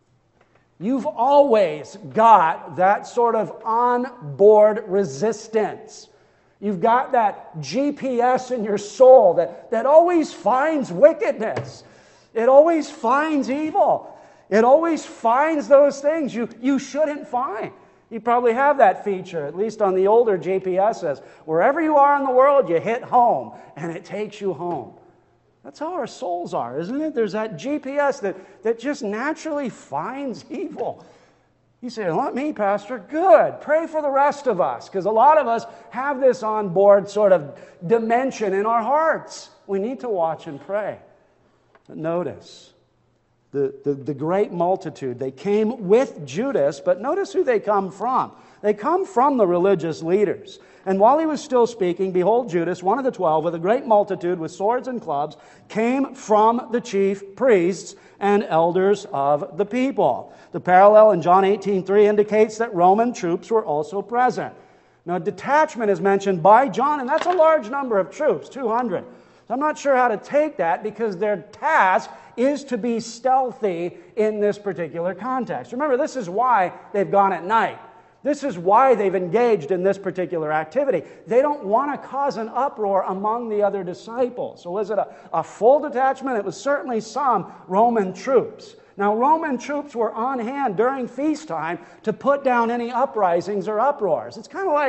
Speaker 2: You've always got that sort of on-board resistance. You've got that G P S in your soul that, that always finds wickedness. It always finds evil. It always finds those things you, you shouldn't find. You probably have that feature, at least on the older G P Ses. Wherever you are in the world, you hit home, and it takes you home. That's how our souls are, isn't it? There's that G P S that, that just naturally finds evil. You say, not me, Pastor. Good. Pray for the rest of us, because a lot of us have this on-board sort of dimension in our hearts. We need to watch and pray. But notice, the, the, the great multitude, they came with Judas, but notice who they come from. They come from the religious leaders. And while he was still speaking, behold, Judas, one of the twelve, with a great multitude, with swords and clubs, came from the chief priests and elders of the people. The parallel in John eighteen three indicates that Roman troops were also present. Now, detachment is mentioned by John, and that's a large number of troops, two hundred. So I'm not sure how to take that, because their task is to be stealthy in this particular context. Remember, this is why they've gone at night. This is why they've engaged in this particular activity. They don't want to cause an uproar among the other disciples. So was it a, a full detachment? It was certainly some Roman troops. Now, Roman troops were on hand during feast time to put down any uprisings or uproars. It's kind of like,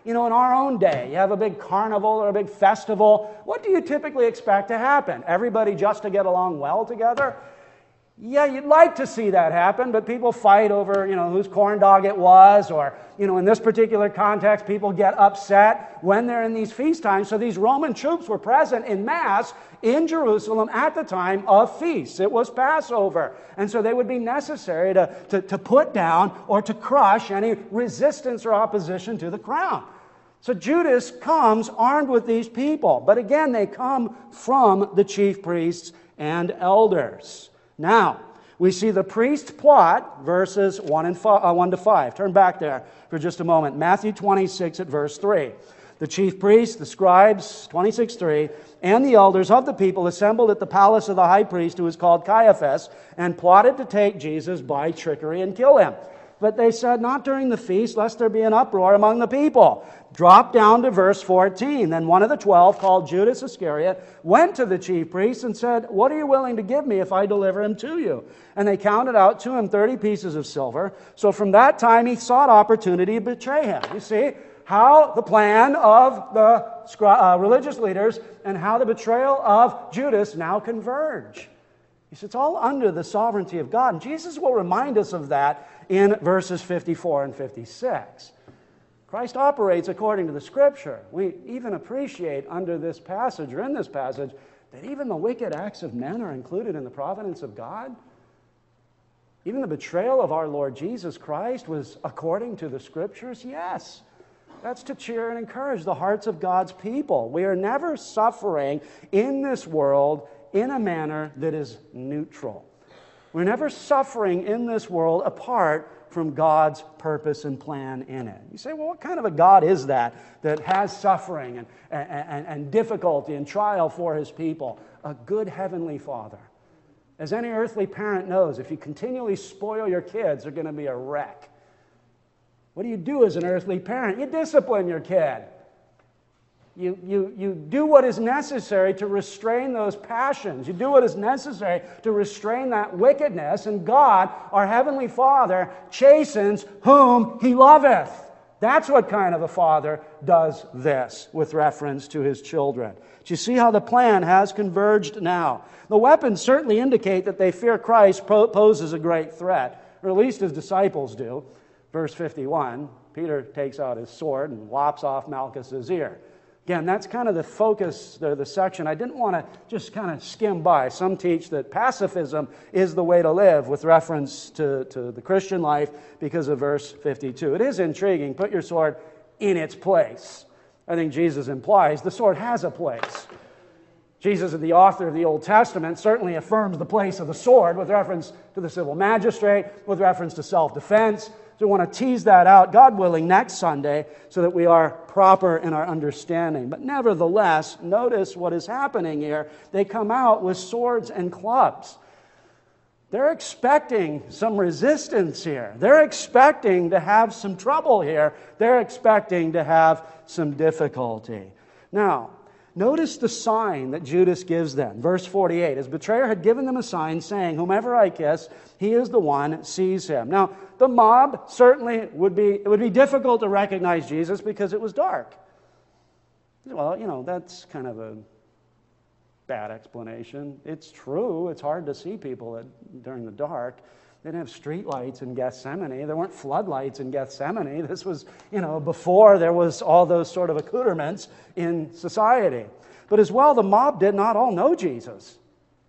Speaker 2: You know, in our own day, you have a big carnival or a big festival. What do you typically expect to happen? Everybody just to get along well together? Yeah, you'd like to see that happen, but people fight over, you know, whose corn dog it was, or, you know, in this particular context, people get upset when they're in these feast times. So these Roman troops were present in mass in Jerusalem at the time of feasts. It was Passover. And so they would be necessary to, to, to put down or to crush any resistance or opposition to the crown. So Judas comes armed with these people. But again, they come from the chief priests and elders. Now, we see the priest plot, verses one, and five, uh, one to five. Turn back there for just a moment. Matthew twenty-six at verse three. The chief priests, the scribes, twenty-six three, and the elders of the people assembled at the palace of the high priest, who was called Caiaphas, and plotted to take Jesus by trickery and kill him. But they said, not during the feast, lest there be an uproar among the people. Drop down to verse fourteen. Then one of the twelve, called Judas Iscariot, went to the chief priests and said, what are you willing to give me if I deliver him to you? And they counted out to him thirty pieces of silver. So from that time he sought opportunity to betray him. You see how the plan of the uh, religious leaders and how the betrayal of Judas now converge. He says it's all under the sovereignty of God. And Jesus will remind us of that in verses fifty-four and fifty-six. Christ operates according to the Scripture. We even appreciate under this passage, or in this passage, that even the wicked acts of men are included in the providence of God. Even the betrayal of our Lord Jesus Christ was according to the Scriptures. Yes, that's to cheer and encourage the hearts of God's people. We are never suffering in this world in a manner that is neutral. We're never suffering in this world apart from God's purpose and plan in it. You say, well, what kind of a God is that that has suffering and, and, and difficulty and trial for His people? A good heavenly Father. As any earthly parent knows, if you continually spoil your kids, they're going to be a wreck. What do you do as an earthly parent? You discipline your kid. You, you, you do what is necessary to restrain those passions. You do what is necessary to restrain that wickedness. And God, our Heavenly Father, chastens whom He loveth. That's what kind of a father does this with reference to his children. Do you see how the plan has converged now? The weapons certainly indicate that they fear Christ poses a great threat, or at least His disciples do. Verse fifty-one, Peter takes out his sword and lops off Malchus's ear. Again, that's kind of the focus, the, the section. I didn't want to just kind of skim by. Some teach that pacifism is the way to live with reference to, to the Christian life because of verse fifty-two. It is intriguing. Put your sword in its place. I think Jesus implies the sword has a place. Jesus, the author of the Old Testament, certainly affirms the place of the sword with reference to the civil magistrate, with reference to self-defense. So we want to tease that out, God willing, next Sunday so that we are proper in our understanding. But nevertheless, notice what is happening here. They come out with swords and clubs. They're expecting some resistance here. They're expecting to have some trouble here. They're expecting to have some difficulty. Now, notice the sign that Judas gives them. Verse forty-eight, his betrayer had given them a sign saying, whomever I kiss, he is the one, seize him. Now, the mob certainly would be, it would be difficult to recognize Jesus because it was dark. Well, you know, that's kind of a bad explanation. It's true. It's hard to see people at, during the dark. They didn't have street lights in Gethsemane. There weren't floodlights in Gethsemane. This was, you know, before there was all those sort of accoutrements in society. But as well, the mob did not all know Jesus.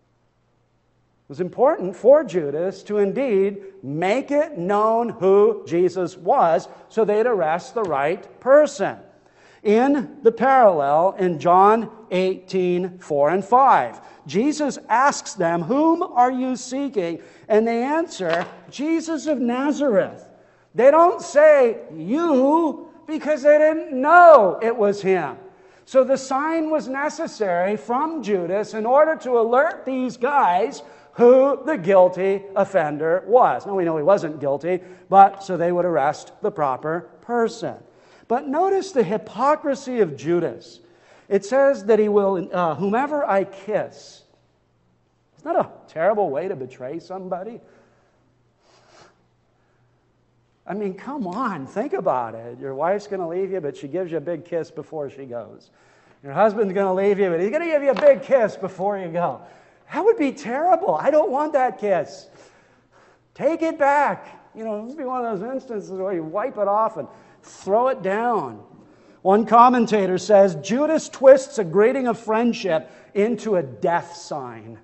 Speaker 2: It was important for Judas to indeed make it known who Jesus was so they'd arrest the right person. In the parallel in John eighteen, four and five, Jesus asks them, whom are you seeking? And they answer, Jesus of Nazareth. They don't say you because they didn't know it was him. So the sign was necessary from Judas in order to alert these guys who the guilty offender was. Now we know he wasn't guilty, but so they would arrest the proper person. But notice the hypocrisy of Judas. It says that he will, uh, whomever I kiss. Isn't that a terrible way to betray somebody? I mean, come on, think about it. Your wife's going to leave you, but she gives you a big kiss before she goes. Your husband's going to leave you, but he's going to give you a big kiss before you go. That would be terrible. I don't want that kiss. Take it back. You know, this would be one of those instances where you wipe it off and throw it down. One commentator says, Judas twists a greeting of friendship into a death sign.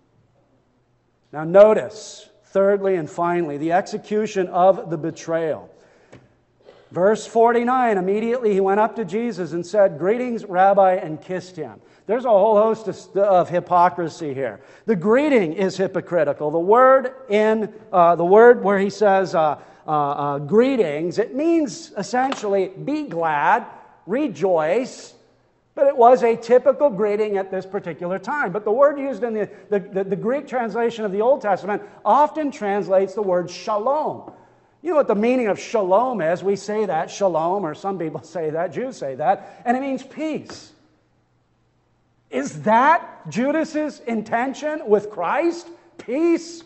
Speaker 2: Now notice, thirdly and finally, the execution of the betrayal. Verse forty-nine, immediately he went up to Jesus and said, "Greetings, Rabbi," and kissed him. There's a whole host of, of hypocrisy here. The greeting is hypocritical. The word in uh, the word where he says uh, uh, uh, greetings, it means essentially be glad, rejoice. But it was a typical greeting at this particular time. But the word used in the, the, the, the Greek translation of the Old Testament often translates the word shalom. You know what the meaning of shalom is? We say that, shalom, or some people say that, Jews say that, and it means peace. Is that Judas's intention with Christ? Peace?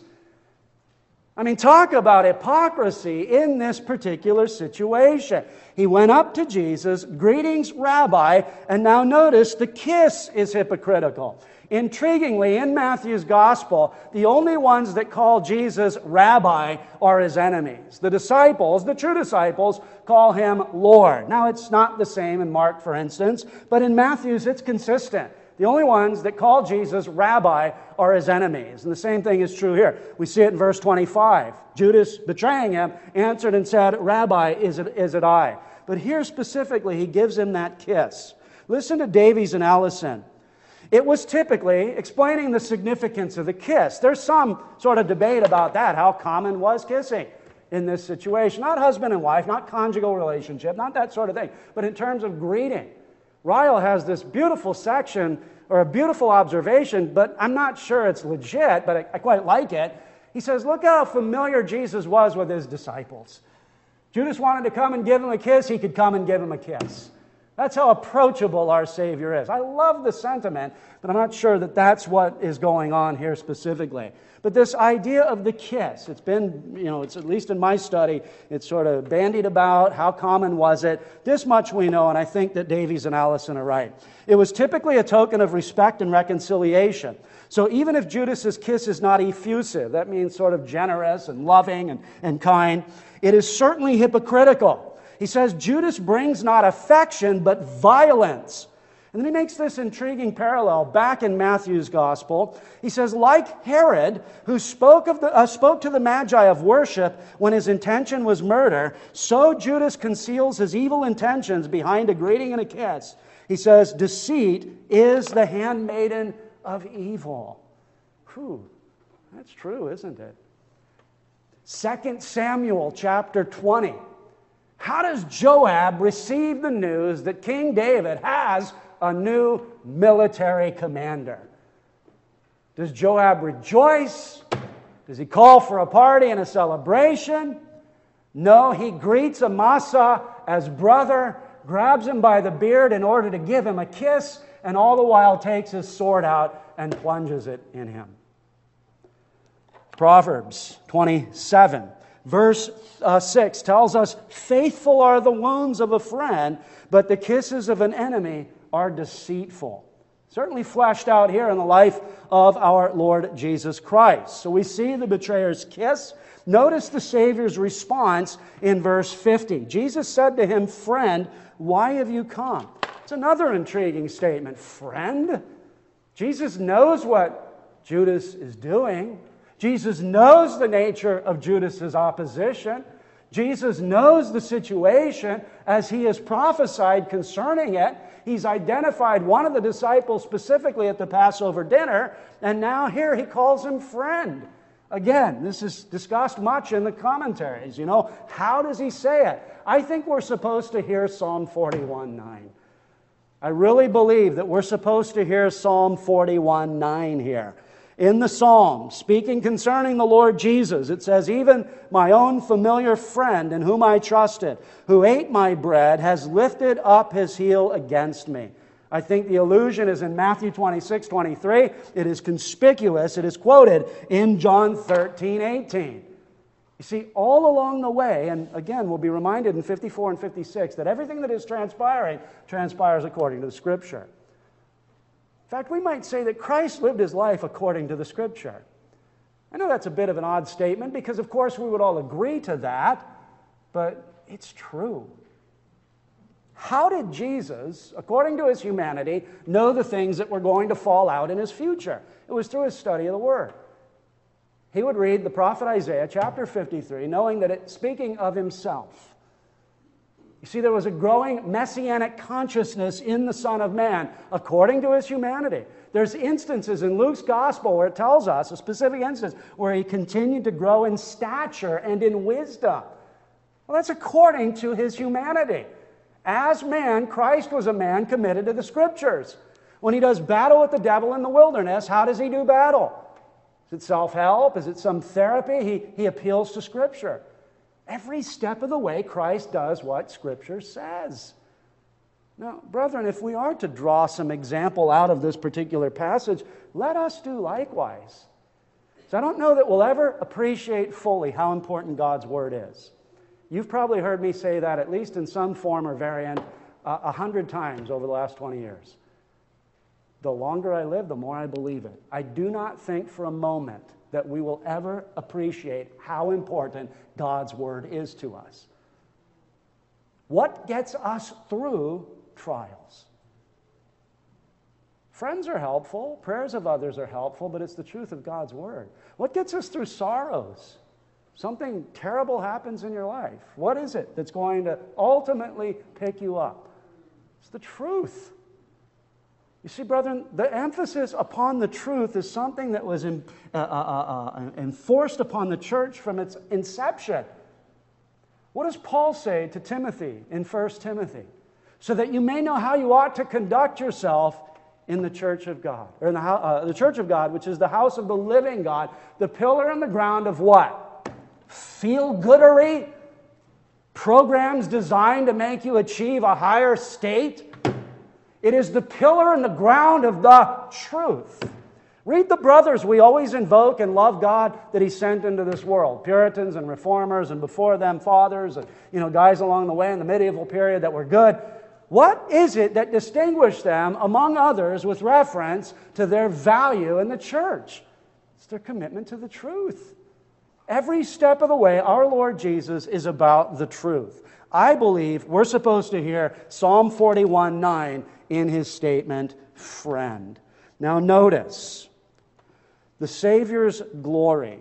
Speaker 2: I mean, talk about hypocrisy in this particular situation. He went up to Jesus, "Greetings, Rabbi," and now notice the kiss is hypocritical. Intriguingly, in Matthew's Gospel, the only ones that call Jesus Rabbi are his enemies. The disciples, the true disciples, call him Lord. Now, it's not the same in Mark, for instance, but in Matthew's it's consistent. The only ones that call Jesus Rabbi are his enemies. And the same thing is true here. We see it in verse twenty-five. Judas, betraying him, answered and said, "Rabbi, is it, is it I?" But here specifically, he gives him that kiss. Listen to Davies and Allison. It was typically explaining the significance of the kiss. There's some sort of debate about that. How common was kissing in this situation? Not husband and wife, not conjugal relationship, not that sort of thing, but in terms of greeting. Ryle has this beautiful section, or a beautiful observation, but I'm not sure it's legit, but I, I quite like it. He says, look how familiar Jesus was with his disciples. Judas wanted to come and give him a kiss, he could come and give him a kiss. That's how approachable our Savior is. I love the sentiment, but I'm not sure that that's what is going on here specifically. But this idea of the kiss, it's been, you know, it's at least in my study, it's sort of bandied about. How common was it? This much we know, and I think that Davies and Allison are right. It was typically a token of respect and reconciliation. So even if Judas's kiss is not effusive, that means sort of generous and loving and, and kind, it is certainly hypocritical. He says, Judas brings not affection, but violence. And then he makes this intriguing parallel back in Matthew's Gospel. He says, like Herod, who spoke, of the, uh, spoke to the Magi of worship when his intention was murder, so Judas conceals his evil intentions behind a greeting and a kiss. He says, deceit is the handmaiden of evil. Whew, that's true, isn't it? Second Samuel chapter twenty. How does Joab receive the news that King David has a new military commander? Does Joab rejoice? Does he call for a party and a celebration? No, he greets Amasa as brother, grabs him by the beard in order to give him a kiss, and all the while takes his sword out and plunges it in him. Proverbs twenty-seven. Verse uh, six tells us, faithful are the wounds of a friend, but the kisses of an enemy are deceitful. Certainly fleshed out here in the life of our Lord Jesus Christ. So we see the betrayer's kiss. Notice the Savior's response in verse fifty. Jesus said to him, "Friend, why have you come?" It's another intriguing statement. Friend? Jesus knows what Judas is doing. Jesus knows the nature of Judas's opposition. Jesus knows the situation as he has prophesied concerning it. He's identified one of the disciples specifically at the Passover dinner, and now here he calls him friend. Again, this is discussed much in the commentaries. You know, how does he say it? I think we're supposed to hear Psalm forty-one nine. I really believe that we're supposed to hear Psalm forty-one nine here. In the Psalm, speaking concerning the Lord Jesus, it says, even my own familiar friend in whom I trusted, who ate my bread, has lifted up his heel against me. I think the allusion is in Matthew twenty-six twenty-three. It is conspicuous. It is quoted in John thirteen eighteen. You You see, all along the way, and again, we'll be reminded in fifty-four and fifty-six that everything that is transpiring transpires according to the Scripture. In fact, we might say that Christ lived his life according to the Scripture. I know that's a bit of an odd statement because, of course, we would all agree to that, but it's true. How did Jesus, according to his humanity, know the things that were going to fall out in his future? It was through his study of the Word. He would read the prophet Isaiah, chapter fifty-three, knowing that it's speaking of himself. You see, there was a growing messianic consciousness in the Son of Man, according to his humanity. There's instances in Luke's gospel where it tells us, a specific instance, where he continued to grow in stature and in wisdom. Well, that's according to his humanity. As man, Christ was a man committed to the Scriptures. When he does battle with the devil in the wilderness, how does he do battle? Is it self-help? Is it some therapy? He, he appeals to Scripture. Every step of the way, Christ does what Scripture says. Now, brethren, if we are to draw some example out of this particular passage, let us do likewise. So I don't know that we'll ever appreciate fully how important God's Word is. You've probably heard me say that at least in some form or variant uh, a hundred times over the last twenty years. The longer I live, the more I believe it. I do not think for a moment that we will ever appreciate how important God's Word is to us. What gets us through trials? Friends are helpful, prayers of others are helpful, but it's the truth of God's Word. What gets us through sorrows? Something terrible happens in your life. What is it that's going to ultimately pick you up? It's the truth. You see, brethren, the emphasis upon the truth is something that was in, uh, uh, uh, enforced upon the church from its inception. What does Paul say to Timothy in First Timothy? So that you may know how you ought to conduct yourself in the church of God. Or in the, uh, the church of God, which is the house of the living God, the pillar and the ground of what? Feel-goodery? Programs designed to make you achieve a higher state? It is the pillar and the ground of the truth. Read the brothers we always invoke and love God that he sent into this world. Puritans and reformers and before them fathers and you know guys along the way in the medieval period that were good. What is it that distinguished them among others with reference to their value in the church? It's their commitment to the truth. Every step of the way, our Lord Jesus is about the truth. I believe we're supposed to hear Psalm forty-one nine in his statement, friend. Now notice, the Savior's glory.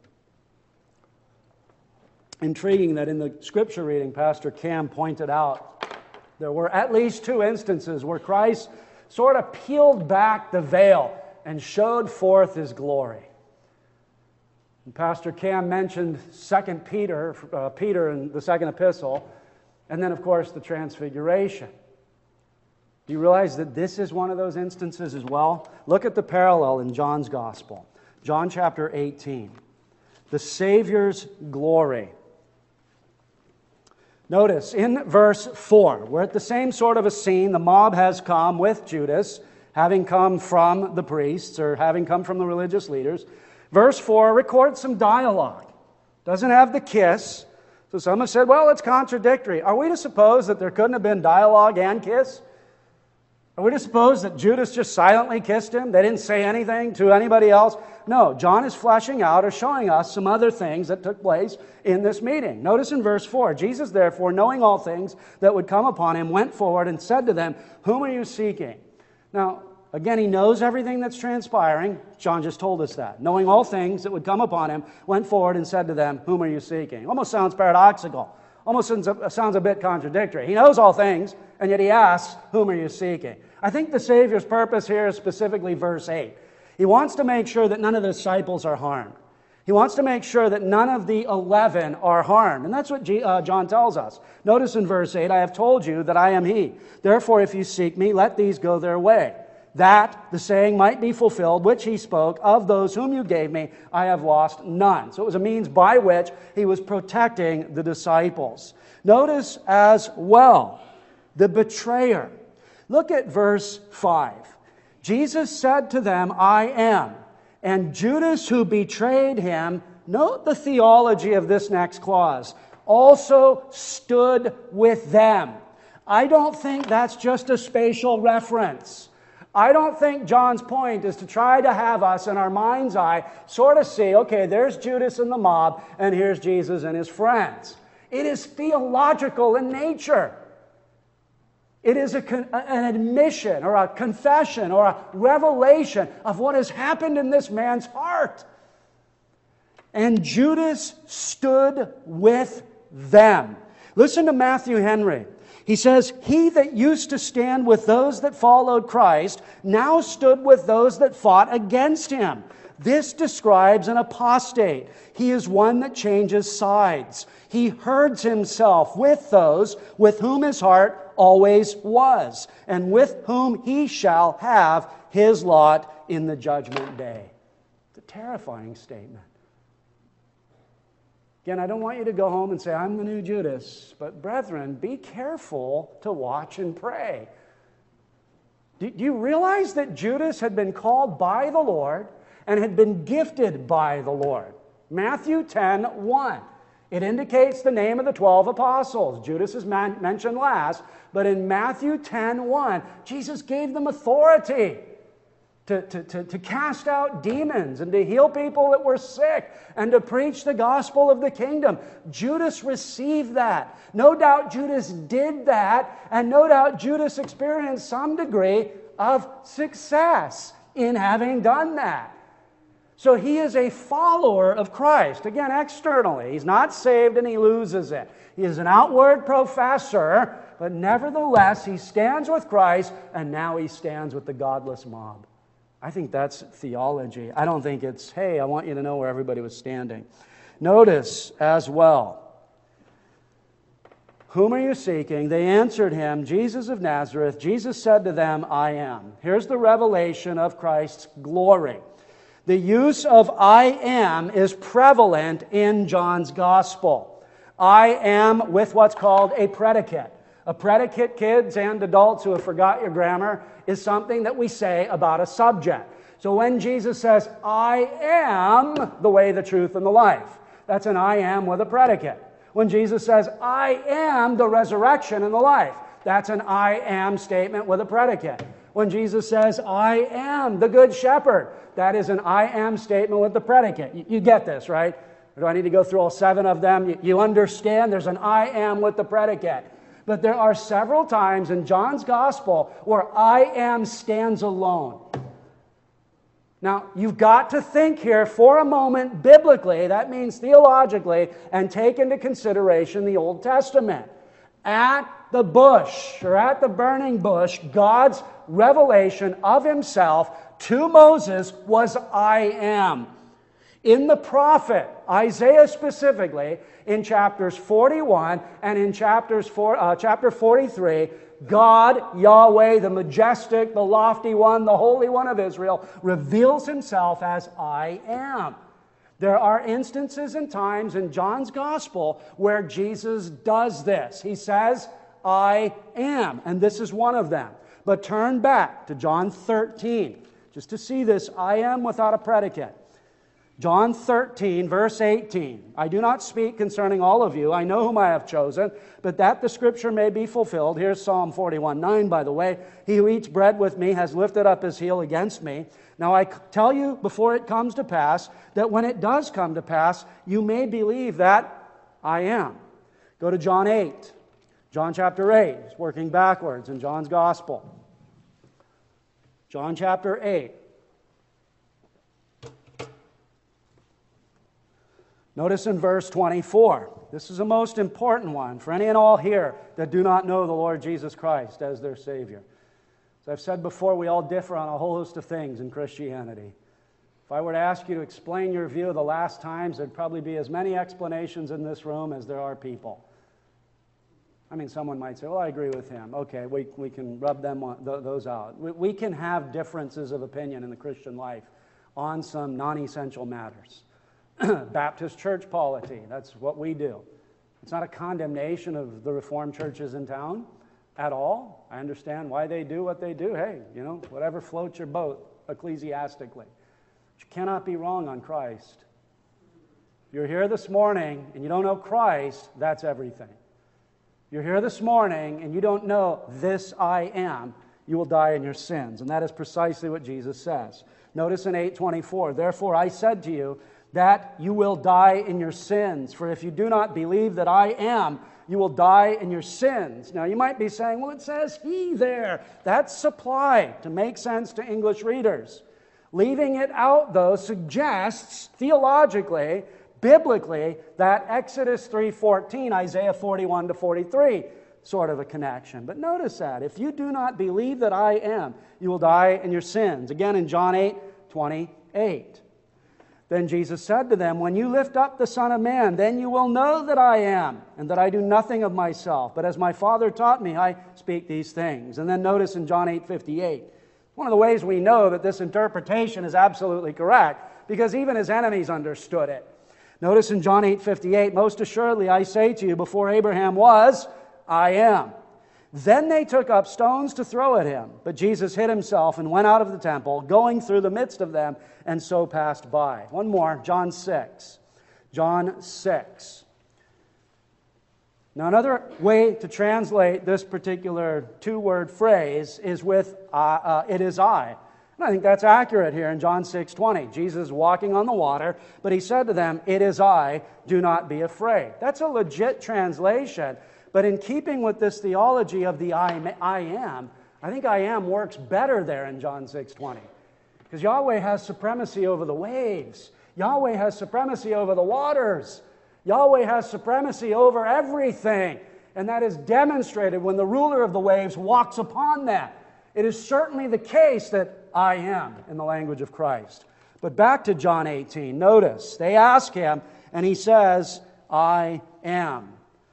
Speaker 2: Intriguing that in the scripture reading, Pastor Cam pointed out, there were at least two instances where Christ sort of peeled back the veil and showed forth his glory. And Pastor Cam mentioned Second Peter, uh, Peter in the second epistle, and then, of course, the Transfiguration. Do you realize that this is one of those instances as well? Look at the parallel in John's Gospel. John chapter eighteen. The Savior's glory. Notice in verse four, we're at the same sort of a scene. The mob has come with Judas, having come from the priests or having come from the religious leaders. Verse four records some dialogue. Doesn't have the kiss. So some have said, well, it's contradictory. Are we to suppose that there couldn't have been dialogue and kiss? Are we to suppose that Judas just silently kissed him? They didn't say anything to anybody else? No, John is fleshing out or showing us some other things that took place in this meeting. Notice in verse four, Jesus therefore, knowing all things that would come upon him, went forward and said to them, whom are you seeking? Now, again, he knows everything that's transpiring. John just told us that. Knowing all things that would come upon him, went forward and said to them, whom are you seeking? Almost sounds paradoxical. Almost sounds a bit contradictory. He knows all things, and yet he asks, whom are you seeking? I think the Savior's purpose here is specifically verse eight. He wants to make sure that none of the disciples are harmed. He wants to make sure that none of the eleven are harmed. And that's what G, uh, John tells us. Notice in verse eight, I have told you that I am he. Therefore, if you seek me, let these go their way. That the saying might be fulfilled, which he spoke, of those whom you gave me, I have lost none. So it was a means by which he was protecting the disciples. Notice as well, the betrayer. Look at verse five. Jesus said to them, I am. And Judas, who betrayed him, Note the theology of this next clause. Also stood with them. I don't think that's just a spatial reference. I don't think John's point is to try to have us in our mind's eye sort of see, okay, there's Judas and the mob, and here's Jesus and his friends. It is theological in nature. It is a con- an admission or a confession or a revelation of what has happened in this man's heart. And Judas stood with them. Listen to Matthew Henry. He says, he that used to stand with those that followed Christ now stood with those that fought against him. This describes an apostate. He is one that changes sides. He herds himself with those with whom his heart always was, and with whom he shall have his lot in the judgment day. It's a terrifying statement. Again, I don't want you to go home and say, I'm the new Judas. But brethren, be careful to watch and pray. Do you realize that Judas had been called by the Lord and had been gifted by the Lord? Matthew ten one. It indicates the name of the twelve apostles. Judas is man- mentioned last, but in Matthew ten one, Jesus gave them authority to, to, to, to cast out demons and to heal people that were sick and to preach the gospel of the kingdom. Judas received that. No doubt Judas did that, and no doubt Judas experienced some degree of success in having done that. So he is a follower of Christ. Again, externally. He's not saved and he loses it. He is an outward professor, but nevertheless, he stands with Christ, and now he stands with the godless mob. I think that's theology. I don't think it's, hey, I want you to know where everybody was standing. Notice as well, whom are you seeking? They answered him, Jesus of Nazareth. Jesus said to them, I am. Here's the revelation of Christ's glory. The use of I am is prevalent in John's gospel. I am with what's called a predicate. A predicate, kids and adults who have forgot your grammar, is something that we say about a subject. So when Jesus says, I am the way, the truth, and the life, that's an I am with a predicate. When Jesus says, I am the resurrection and the life, that's an I am statement with a predicate. When Jesus says, I am the good shepherd, that is an I am statement with the predicate. You, you get this, right? Or do I need to go through all seven of them? You, you understand there's an I am with the predicate. But there are several times in John's gospel where I am stands alone. Now, you've got to think here for a moment biblically, that means theologically, and take into consideration the Old Testament. At the bush, or at the burning bush, God's revelation of himself to Moses was I am. In the prophet, Isaiah specifically, in chapters forty-one and in chapters four, uh, chapter forty-three, God, Yahweh, the majestic, the lofty one, the Holy One of Israel, reveals himself as I am. There are instances and times in John's gospel where Jesus does this. He says, I am, and this is one of them. But turn back to John thirteen, just to see this I am without a predicate. John thirteen, verse eighteen. I do not speak concerning all of you. I know whom I have chosen, but that the scripture may be fulfilled. Here's Psalm forty-one nine, by the way. He who eats bread with me has lifted up his heel against me. Now I tell you before it comes to pass, that when it does come to pass, you may believe that I am. Go to John eight. John chapter eight. It's working backwards in John's gospel. John chapter eight. Notice in verse twenty-four, this is a most important one for any and all here that do not know the Lord Jesus Christ as their Savior. As I've said before, we all differ on a whole host of things in Christianity. If I were to ask you to explain your view of the last times, there'd probably be as many explanations in this room as there are people. I mean, someone might say, well, I agree with him. Okay, we, we can rub them on, th- those out. We, we can have differences of opinion in the Christian life on some non-essential matters. Baptist church polity, that's what we do. It's not a condemnation of the Reformed churches in town at all. I understand why they do what they do. Hey, you know, whatever floats your boat ecclesiastically. But you cannot be wrong on Christ. you're here this morning and you don't know Christ, that's everything. You're here this morning and you don't know this I am, you will die in your sins. And that is precisely what Jesus says. Notice in eight twenty-four, therefore I said to you that you will die in your sins. For if you do not believe that I am, you will die in your sins. Now you might be saying, well, it says he there. That's supply to make sense to English readers. Leaving it out, though, suggests theologically, biblically, that Exodus three fourteen, Isaiah forty-one to forty-three, sort of a connection. But notice that. If you do not believe that I am, you will die in your sins. Again in John eight twenty-eight. Then Jesus said to them, when you lift up the Son of Man, then you will know that I am, and that I do nothing of myself. But as my Father taught me, I speak these things. And then notice in John eight fifty-eight, one of the ways we know that this interpretation is absolutely correct, because even his enemies understood it. Notice in John eight fifty-eight, most assuredly I say to you, before Abraham was, I am. Then they took up stones to throw at him. But Jesus hid himself and went out of the temple, going through the midst of them, and so passed by. One more, John six. John six. Now another way to translate this particular two-word phrase is with, uh, uh, it is I. And I think that's accurate here in John six twenty. Jesus is walking on the water, but he said to them, it is I, do not be afraid. That's a legit translation. But in keeping with this theology of the I, I am, I think I am works better there in John six twenty. Because Yahweh has supremacy over the waves. Yahweh has supremacy over the waters. Yahweh has supremacy over everything. And that is demonstrated when the ruler of the waves walks upon them. It is certainly the case that I am in the language of Christ. But back to John eighteen. Notice, they ask him, and he says, I am.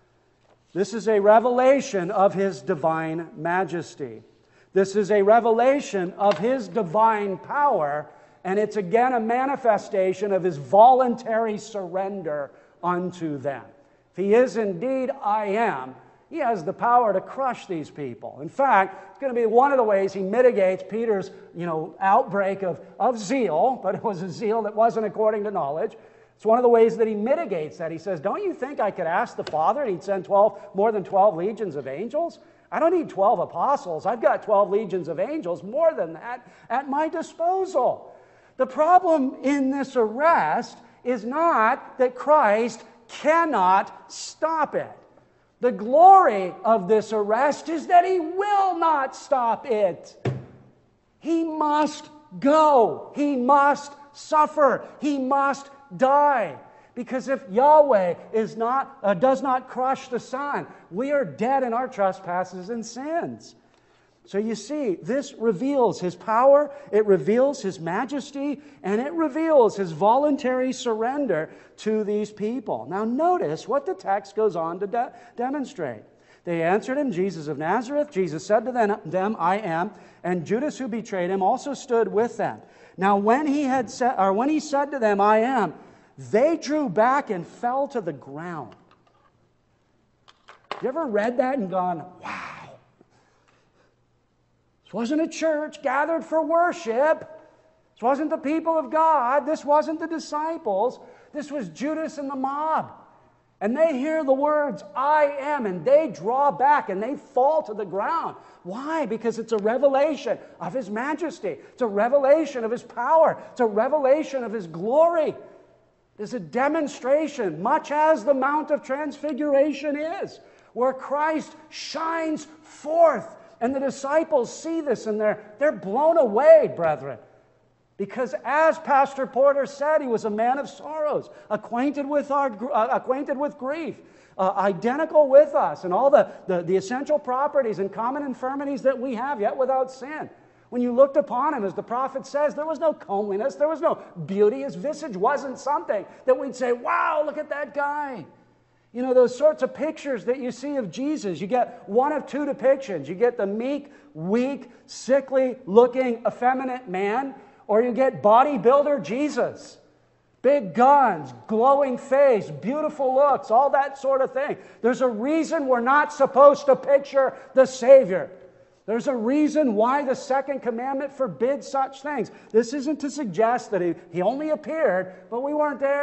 Speaker 2: This is a revelation of his divine majesty. This is a revelation of his divine power, and it's again a manifestation of his voluntary surrender unto them. If he is indeed I am, he has the power to crush these people. In fact, it's going to be one of the ways he mitigates Peter's, you know, outbreak of, of zeal, but it was a zeal that wasn't according to knowledge. It's one of the ways that he mitigates that. He says, don't you think I could ask the Father and he'd send twelve, more than twelve legions of angels? I don't need twelve apostles. I've got twelve legions of angels, more than that, at my disposal. The problem in this arrest is not that Christ cannot stop it. The glory of this arrest is that he will not stop it. He must go. He must suffer. He must die. Because if Yahweh is not, uh, does not crush the Son, we are dead in our trespasses and sins. So you see, this reveals his power, it reveals his majesty, and it reveals his voluntary surrender to these people. Now notice what the text goes on to de- demonstrate. They answered him, Jesus of Nazareth. Jesus said to them, them, I am. And Judas, who betrayed him, also stood with them. Now when he had said, or when he said to them, I am, they drew back and fell to the ground. You ever read that and gone, wow? This wasn't a church gathered for worship. This wasn't the people of God. This wasn't the disciples. This was Judas and the mob. And they hear the words, I am, and they draw back and they fall to the ground. Why? Because it's a revelation of his majesty. It's a revelation of his power. It's a revelation of his glory. It's a demonstration, much as the Mount of Transfiguration is, where Christ shines forth. And the disciples see this and they're, they're blown away, brethren. Because as Pastor Porter said, he was a man of sorrows, acquainted with, our, uh, acquainted with grief, uh, identical with us, and all the, the, the essential properties and common infirmities that we have, yet without sin. When you looked upon him, as the prophet says, there was no comeliness, there was no beauty. His visage wasn't something that we'd say, wow, look at that guy. You know, those sorts of pictures that you see of Jesus, you get one of two depictions. You get the meek, weak, sickly-looking, effeminate man, or you get bodybuilder Jesus. Big guns, glowing face, beautiful looks, all that sort of thing. There's a reason we're not supposed to picture the Savior. There's a reason why the second commandment forbids such things. This isn't to suggest that he, he only appeared, but we weren't there.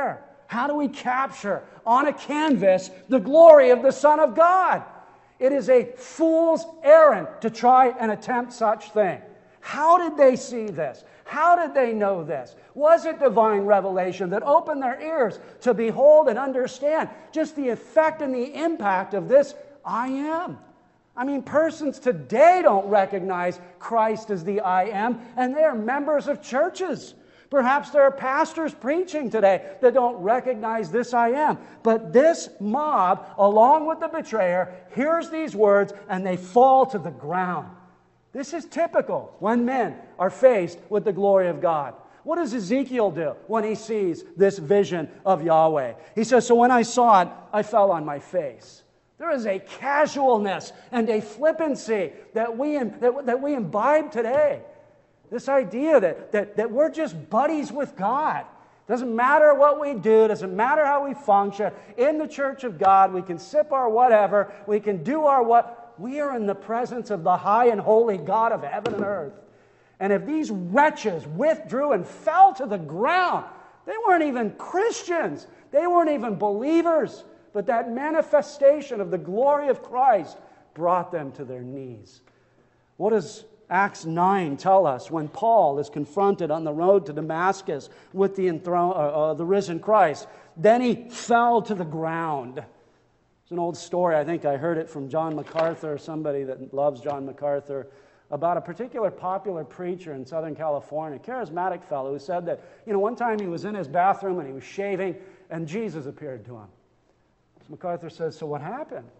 Speaker 2: How do we capture on a canvas the glory of the Son of God? It is a fool's errand to try and attempt such thing. How did they see this? How did they know this? Was it divine revelation that opened their ears to behold and understand just the effect and the impact of this I am? I mean, persons today don't recognize Christ as the I am, and they are members of churches. Perhaps there are pastors preaching today that don't recognize this I am. But this mob, along with the betrayer, hears these words and they fall to the ground. This is typical when men are faced with the glory of God. What does Ezekiel do when he sees this vision of Yahweh? He says, so when I saw it, I fell on my face. There is a casualness and a flippancy that we, that, that we imbibe today. This idea that, that, that we're just buddies with God. Doesn't matter what we do, doesn't matter how we function. In the church of God, we can sip our whatever, we can do our what. We are in the presence of the high and holy God of heaven and earth. And if these wretches withdrew and fell to the ground, they weren't even Christians. They weren't even believers. But that manifestation of the glory of Christ brought them to their knees. What does Acts nine tell us when Paul is confronted on the road to Damascus with the, enthroned, uh, uh, the risen Christ? Then he fell to the ground. It's an old story. I think I heard it from John MacArthur, somebody that loves John MacArthur, about a particular popular preacher in Southern California, a charismatic fellow who said that, you know, one time he was in his bathroom and he was shaving and Jesus appeared to him. So MacArthur says, so what happened?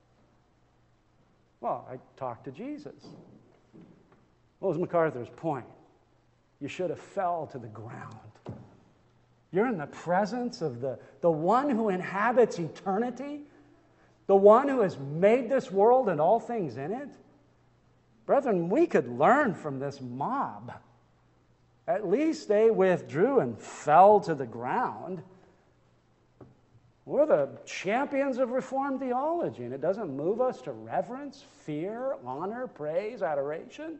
Speaker 2: Well, I talked to Jesus. What was MacArthur's point? You should have fell to the ground. You're in the presence of the, the one who inhabits eternity, the one who has made this world and all things in it. Brethren, we could learn from this mob. At least they withdrew and fell to the ground. We're the champions of Reformed theology, and it doesn't move us to reverence, fear, honor, praise, adoration.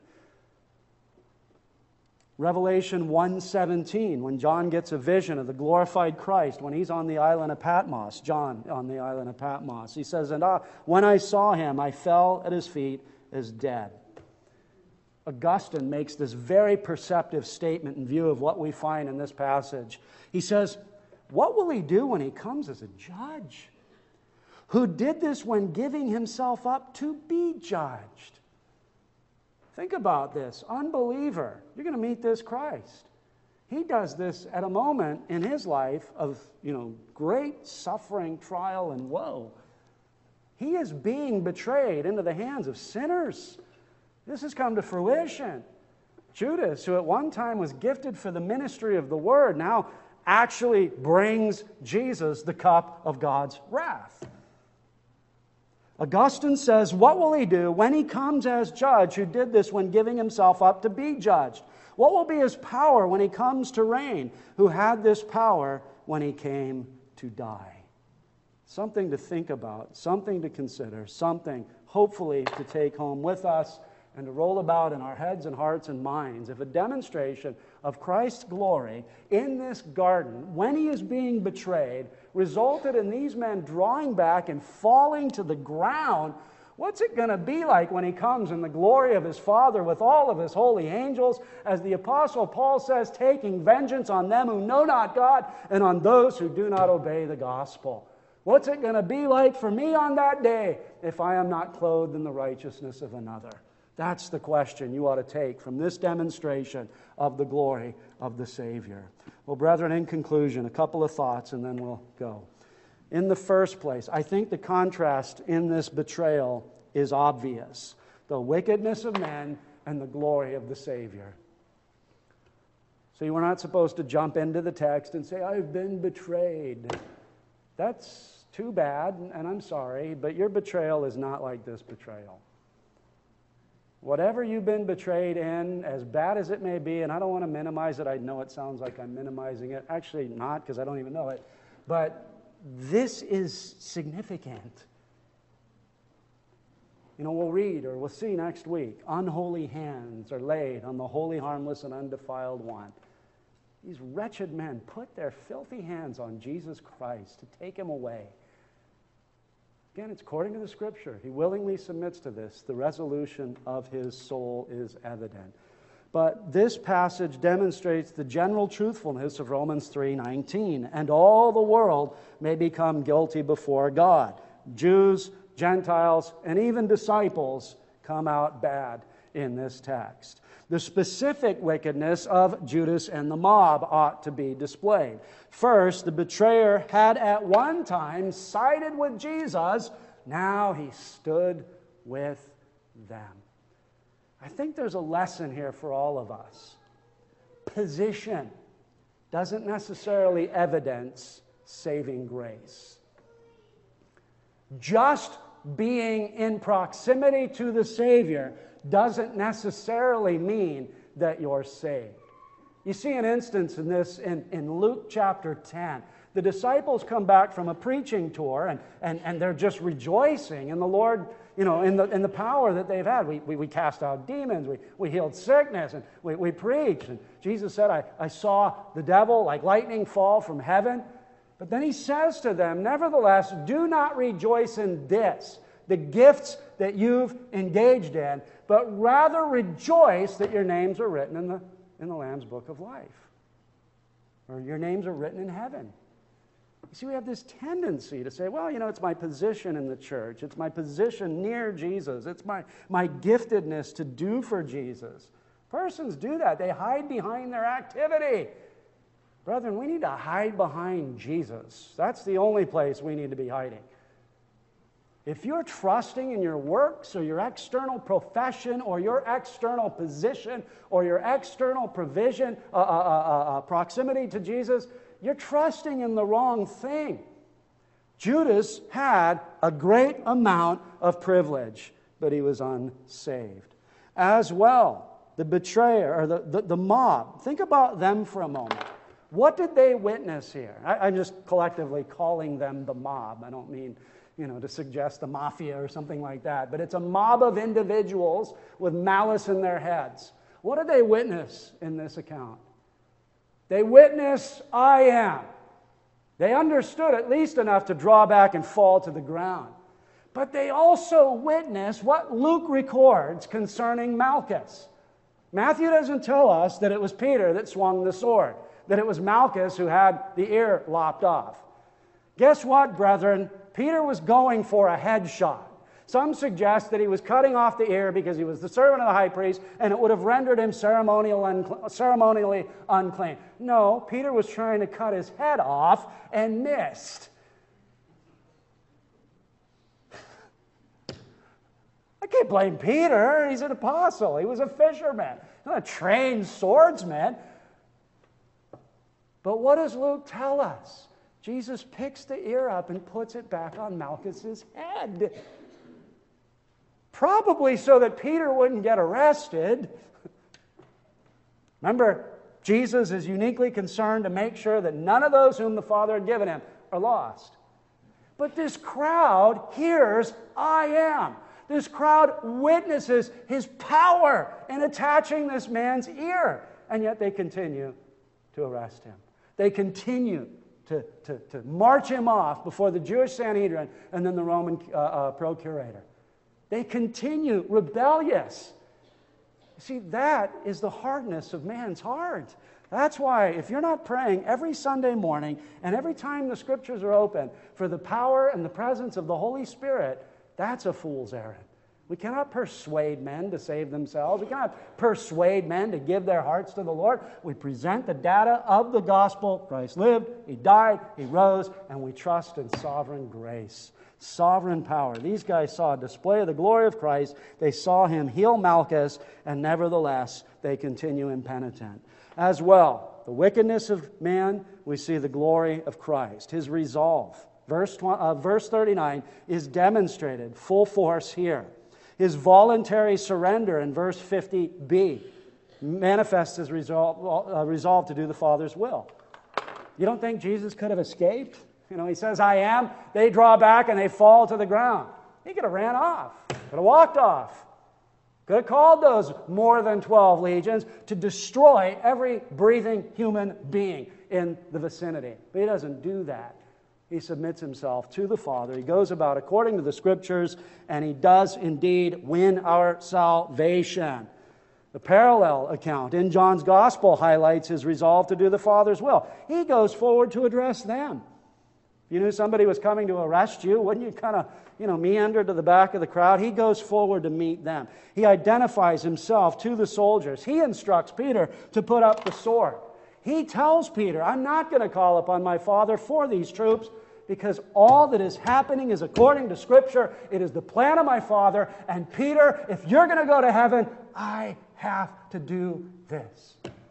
Speaker 2: Revelation one seventeen, when John gets a vision of the glorified Christ, when he's on the island of Patmos, John on the island of Patmos, he says, and uh, when I saw him, I fell at his feet as dead. Augustine makes this very perceptive statement in view of what we find in this passage. He says, what will he do when he comes as a judge? Who did this when giving himself up to be judged? Think about this. Unbeliever, you're going to meet this Christ. He does this at a moment in his life of, you know, great suffering, trial, and woe. He is being betrayed into the hands of sinners. This has come to fruition. Judas, who at one time was gifted for the ministry of the word, now actually brings Jesus the cup of God's wrath. Augustine says, what will he do when he comes as judge who did this when giving himself up to be judged? What will be his power when he comes to reign, who had this power when he came to die? Something to think about, something to consider, something hopefully to take home with us and to roll about in our heads and hearts and minds. If a demonstration of Christ's glory in this garden, when he is being betrayed, resulted in these men drawing back and falling to the ground, what's it going to be like when he comes in the glory of his Father with all of his holy angels, as the Apostle Paul says, taking vengeance on them who know not God and on those who do not obey the gospel? What's it going to be like for me on that day if I am not clothed in the righteousness of another? That's the question you ought to take from this demonstration of the glory of the Savior. Well, brethren, in conclusion, a couple of thoughts and then we'll go. In the first place, I think the contrast in this betrayal is obvious. The wickedness of men and the glory of the Savior. See, we're not supposed to jump into the text and say, I've been betrayed. That's too bad, and I'm sorry, but your betrayal is not like this betrayal. Whatever you've been betrayed in, as bad as it may be, and I don't want to minimize it. I know it sounds like I'm minimizing it. Actually not, because I don't even know it. But this is significant. You know, we'll read or we'll see next week, unholy hands are laid on the holy, harmless, and undefiled one. these wretched men put their filthy hands on Jesus Christ to take him away. Again, it's according to the Scripture. He willingly submits to this. The resolution of his soul is evident. But this passage demonstrates the general truthfulness of Romans three nineteen. And all the world may become guilty before God. Jews, Gentiles, and even disciples come out bad in this text. The specific wickedness of Judas and the mob ought to be displayed. First, the betrayer had at one time sided with Jesus. Now he stood with them. I think there's a lesson here for all of us. Position doesn't necessarily evidence saving grace. Just being in proximity to the Savior doesn't necessarily mean that you're saved. You see an instance in this in, in Luke chapter ten. The disciples come back from a preaching tour, and, and, and they're just rejoicing in the Lord, you know, in the, in the power that they've had. We, we, we cast out demons, we, we healed sickness, and we, we preached. And Jesus said, I, I saw the devil like lightning fall from heaven. But then he says to them, nevertheless, do not rejoice in this, the gifts that you've engaged in, but rather rejoice that your names are written in the, in the Lamb's Book of Life. Or your names are written in heaven. You see, we have this tendency to say, well, you know, it's my position in the church. It's my position near Jesus. It's my, my giftedness to do for Jesus. Persons do that. They hide behind their activity. Brethren, we need to hide behind Jesus. That's the only place we need to be hiding. If you're trusting in your works or your external profession or your external position or your external provision, uh, uh, uh, uh, proximity to Jesus, you're trusting in the wrong thing. Judas had a great amount of privilege, but he was unsaved. As well, the betrayer or the, the, the mob, think about them for a moment. What did they witness here? I, I'm just collectively calling them the mob. I don't mean, you know, to suggest the mafia or something like that, but it's a mob of individuals with malice in their heads. What did they witness in this account? They witnessed, I am. They understood at least enough to draw back and fall to the ground. But they also witnessed what Luke records concerning Malchus. Matthew doesn't tell us that it was Peter that swung the sword, that it was Malchus who had the ear lopped off. Guess what, brethren? Peter was going for a headshot. Some suggest that he was cutting off the ear because he was the servant of the high priest and it would have rendered him ceremonial uncle- ceremonially unclean. No, Peter was trying to cut his head off and missed. I can't blame Peter. He's an apostle. He was a fisherman. He's not a trained swordsman. But what does Luke tell us? Jesus picks the ear up and puts it back on Malchus's head. Probably so that Peter wouldn't get arrested. Remember, Jesus is uniquely concerned to make sure that none of those whom the Father had given him are lost. But this crowd hears, I am. This crowd witnesses his power in attaching this man's ear. And yet they continue to arrest him. They continue to, to, to march him off before the Jewish Sanhedrin and then the Roman uh, uh, procurator. They continue rebellious. You see, that is the hardness of man's heart. That's why if you're not praying every Sunday morning and every time the Scriptures are open for the power and the presence of the Holy Spirit, that's a fool's errand. We cannot persuade men to save themselves. We cannot persuade men to give their hearts to the Lord. We present the data of the gospel. Christ lived, He died, He rose, and we trust in sovereign grace. Sovereign power. These guys saw a display of the glory of Christ. They saw Him heal Malchus, and nevertheless, they continue impenitent. As well, the wickedness of man, we see the glory of Christ. His resolve. Verse, uh, verse thirty-nine is demonstrated full force here. His voluntary surrender in verse fifty b manifests his resolve, uh, resolve to do the Father's will. You don't think Jesus could have escaped? You know, He says, I am. They draw back and they fall to the ground. He could have ran off. Could have walked off. Could have called those more than twelve legions to destroy every breathing human being in the vicinity. But he doesn't do that. He submits himself to the Father. He goes about according to the Scriptures, and he does indeed win our salvation. The parallel account in John's Gospel highlights his resolve to do the Father's will. He goes forward to address them. If you knew somebody was coming to arrest you, wouldn't you kind of, you know, meander to the back of the crowd? He goes forward to meet them. He identifies himself to the soldiers. He instructs Peter to put up the sword. He tells Peter, I'm not going to call upon my Father for these troops, because all that is happening is according to Scripture. It is the plan of my Father. And Peter, if you're going to go to heaven, I have to do this.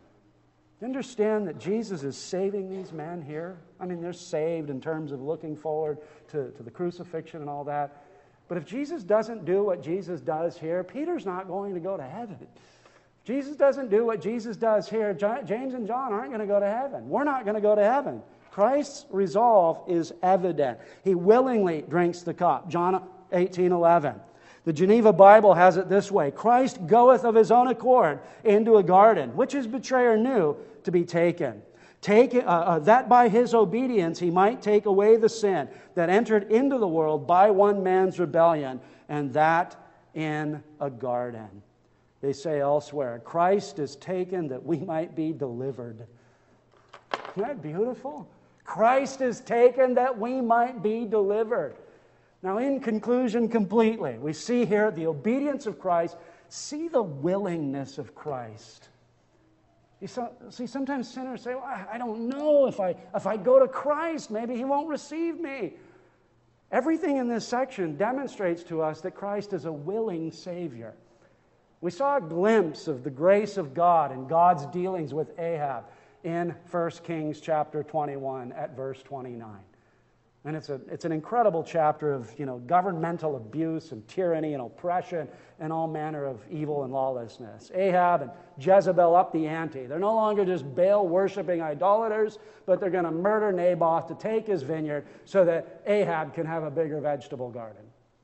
Speaker 2: You understand that Jesus is saving these men here? I mean, they're saved in terms of looking forward to, to the crucifixion and all that. But if Jesus doesn't do what Jesus does here, Peter's not going to go to heaven. If Jesus doesn't do what Jesus does here, James and John aren't going to go to heaven. We're not going to go to heaven. Christ's resolve is evident. He willingly drinks the cup. John eighteen eleven. The Geneva Bible has it this way: Christ goeth of his own accord into a garden, which his betrayer knew to be taken. Take, uh, uh, that by his obedience he might take away the sin that entered into the world by one man's rebellion, and that in a garden. They say elsewhere, Christ is taken that we might be delivered. Isn't that beautiful? Christ is taken that we might be delivered. Now, in conclusion, completely, we see here the obedience of Christ. See the willingness of Christ. You see, sometimes sinners say, well, I don't know if I, if I go to Christ, maybe he won't receive me. Everything in this section demonstrates to us that Christ is a willing Savior. We saw a glimpse of the grace of God and God's dealings with Ahab in First Kings chapter twenty-one at verse twenty-nine. And it's a it's an incredible chapter of, you know, governmental abuse and tyranny and oppression and all manner of evil and lawlessness. Ahab and Jezebel up the ante. They're no longer just Baal-worshipping idolaters, but they're going to murder Naboth to take his vineyard so that Ahab can have a bigger vegetable garden.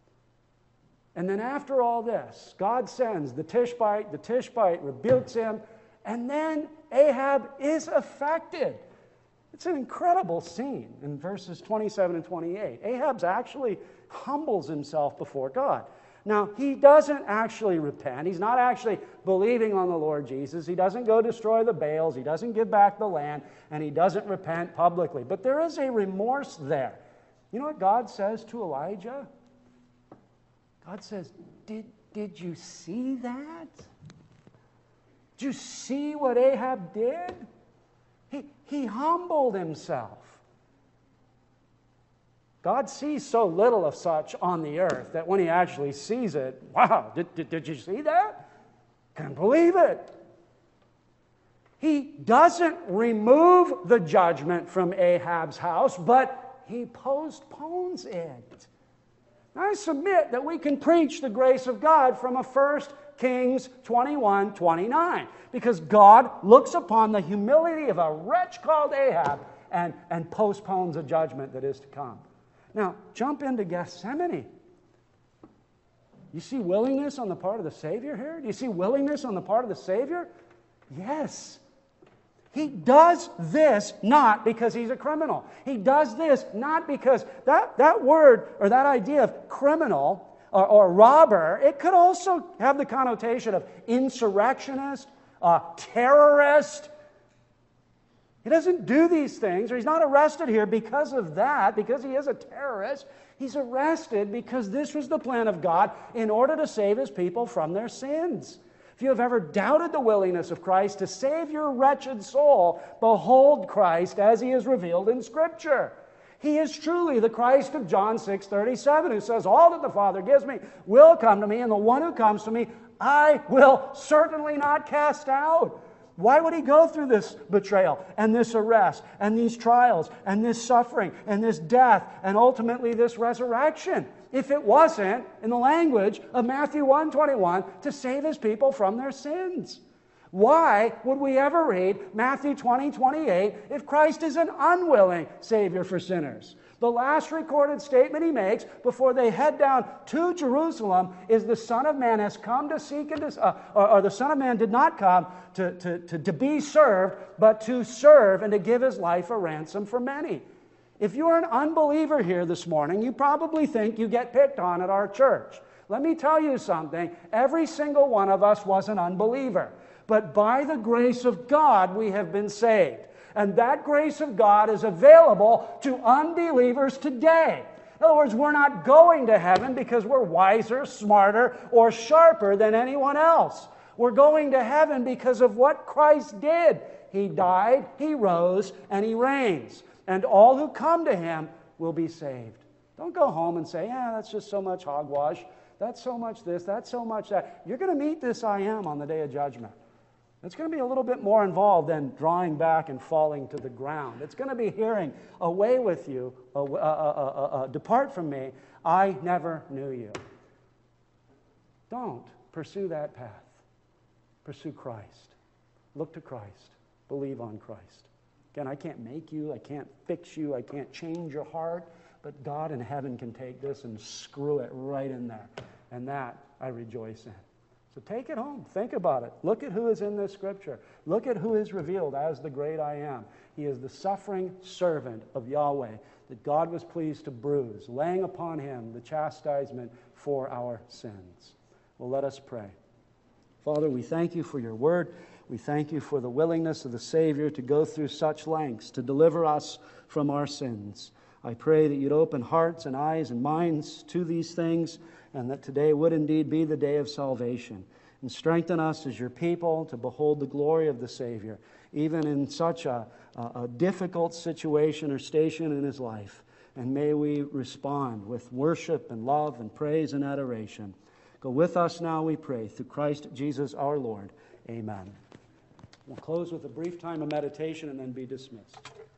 Speaker 2: And then after all this, God sends the Tishbite. The Tishbite rebukes him, and then Ahab is affected. It's an incredible scene in verses twenty-seven and twenty-eight. Ahab actually humbles himself before God. Now, he doesn't actually repent. He's not actually believing on the Lord Jesus. He doesn't go destroy the Baals. He doesn't give back the land, and he doesn't repent publicly. But there is a remorse there. You know what God says to Elijah? God says, did, did you see that? Did you see what Ahab did? He, he humbled himself. God sees so little of such on the earth that when he actually sees it, wow, did, did, did you see that? Can't believe it. He doesn't remove the judgment from Ahab's house, but he postpones it. Now, I submit that we can preach the grace of God from a First Kings twenty-one twenty-nine, because God looks upon the humility of a wretch called Ahab and, and postpones a judgment that is to come. Now, jump into Gethsemane. You see willingness on the part of the Savior here? Do you see willingness on the part of the Savior? Yes. He does this not because he's a criminal. He does this not because that, that word or that idea of criminal or, or robber, it could also have the connotation of insurrectionist, uh, terrorist. He doesn't do these things, or he's not arrested here because of that, because he is a terrorist. He's arrested because this was the plan of God in order to save his people from their sins. If you have ever doubted the willingness of Christ to save your wretched soul, behold Christ as he is revealed in Scripture. He is truly the Christ of John six thirty-seven, who says, all that the Father gives me will come to me, and the one who comes to me I will certainly not cast out. Why would he go through this betrayal and this arrest and these trials and this suffering and this death and ultimately this resurrection if it wasn't, in the language of Matthew one twenty-one, to save his people from their sins? Why would we ever read Matthew twenty, twenty-eight if Christ is an unwilling Savior for sinners? The last recorded statement he makes before they head down to Jerusalem is the Son of Man has come to seek and to, uh, or, or the Son of Man did not come to, to, to, to be served, but to serve and to give his life a ransom for many. If you're an unbeliever here this morning, you probably think you get picked on at our church. Let me tell you something. Every single one of us was an unbeliever. But by the grace of God, we have been saved. And that grace of God is available to unbelievers today. In other words, we're not going to heaven because we're wiser, smarter, or sharper than anyone else. We're going to heaven because of what Christ did. He died, He rose, and He reigns. And all who come to Him will be saved. Don't go home and say, yeah, that's just so much hogwash. That's so much this, that's so much that. You're going to meet this I am on the day of judgment. It's going to be a little bit more involved than drawing back and falling to the ground. It's going to be hearing, away with you, uh, uh, uh, uh, uh, depart from me, I never knew you. Don't pursue that path. Pursue Christ. Look to Christ. Believe on Christ. Again, I can't make you, I can't fix you, I can't change your heart, but God in heaven can take this and screw it right in there. And that I rejoice in. So take it home. Think about it. Look at who is in this scripture. Look at who is revealed as the great I am. He is the suffering servant of Yahweh that God was pleased to bruise, laying upon him the chastisement for our sins. Well, let us pray. Father, we thank you for your word. We thank you for the willingness of the Savior to go through such lengths to deliver us from our sins. I pray that you'd open hearts and eyes and minds to these things, and that today would indeed be the day of salvation. And strengthen us as your people to behold the glory of the Savior, even in such a, a, a difficult situation or station in his life. And may we respond with worship and love and praise and adoration. Go with us now, we pray, through Christ Jesus our Lord. Amen. We'll close with a brief time of meditation and then be dismissed.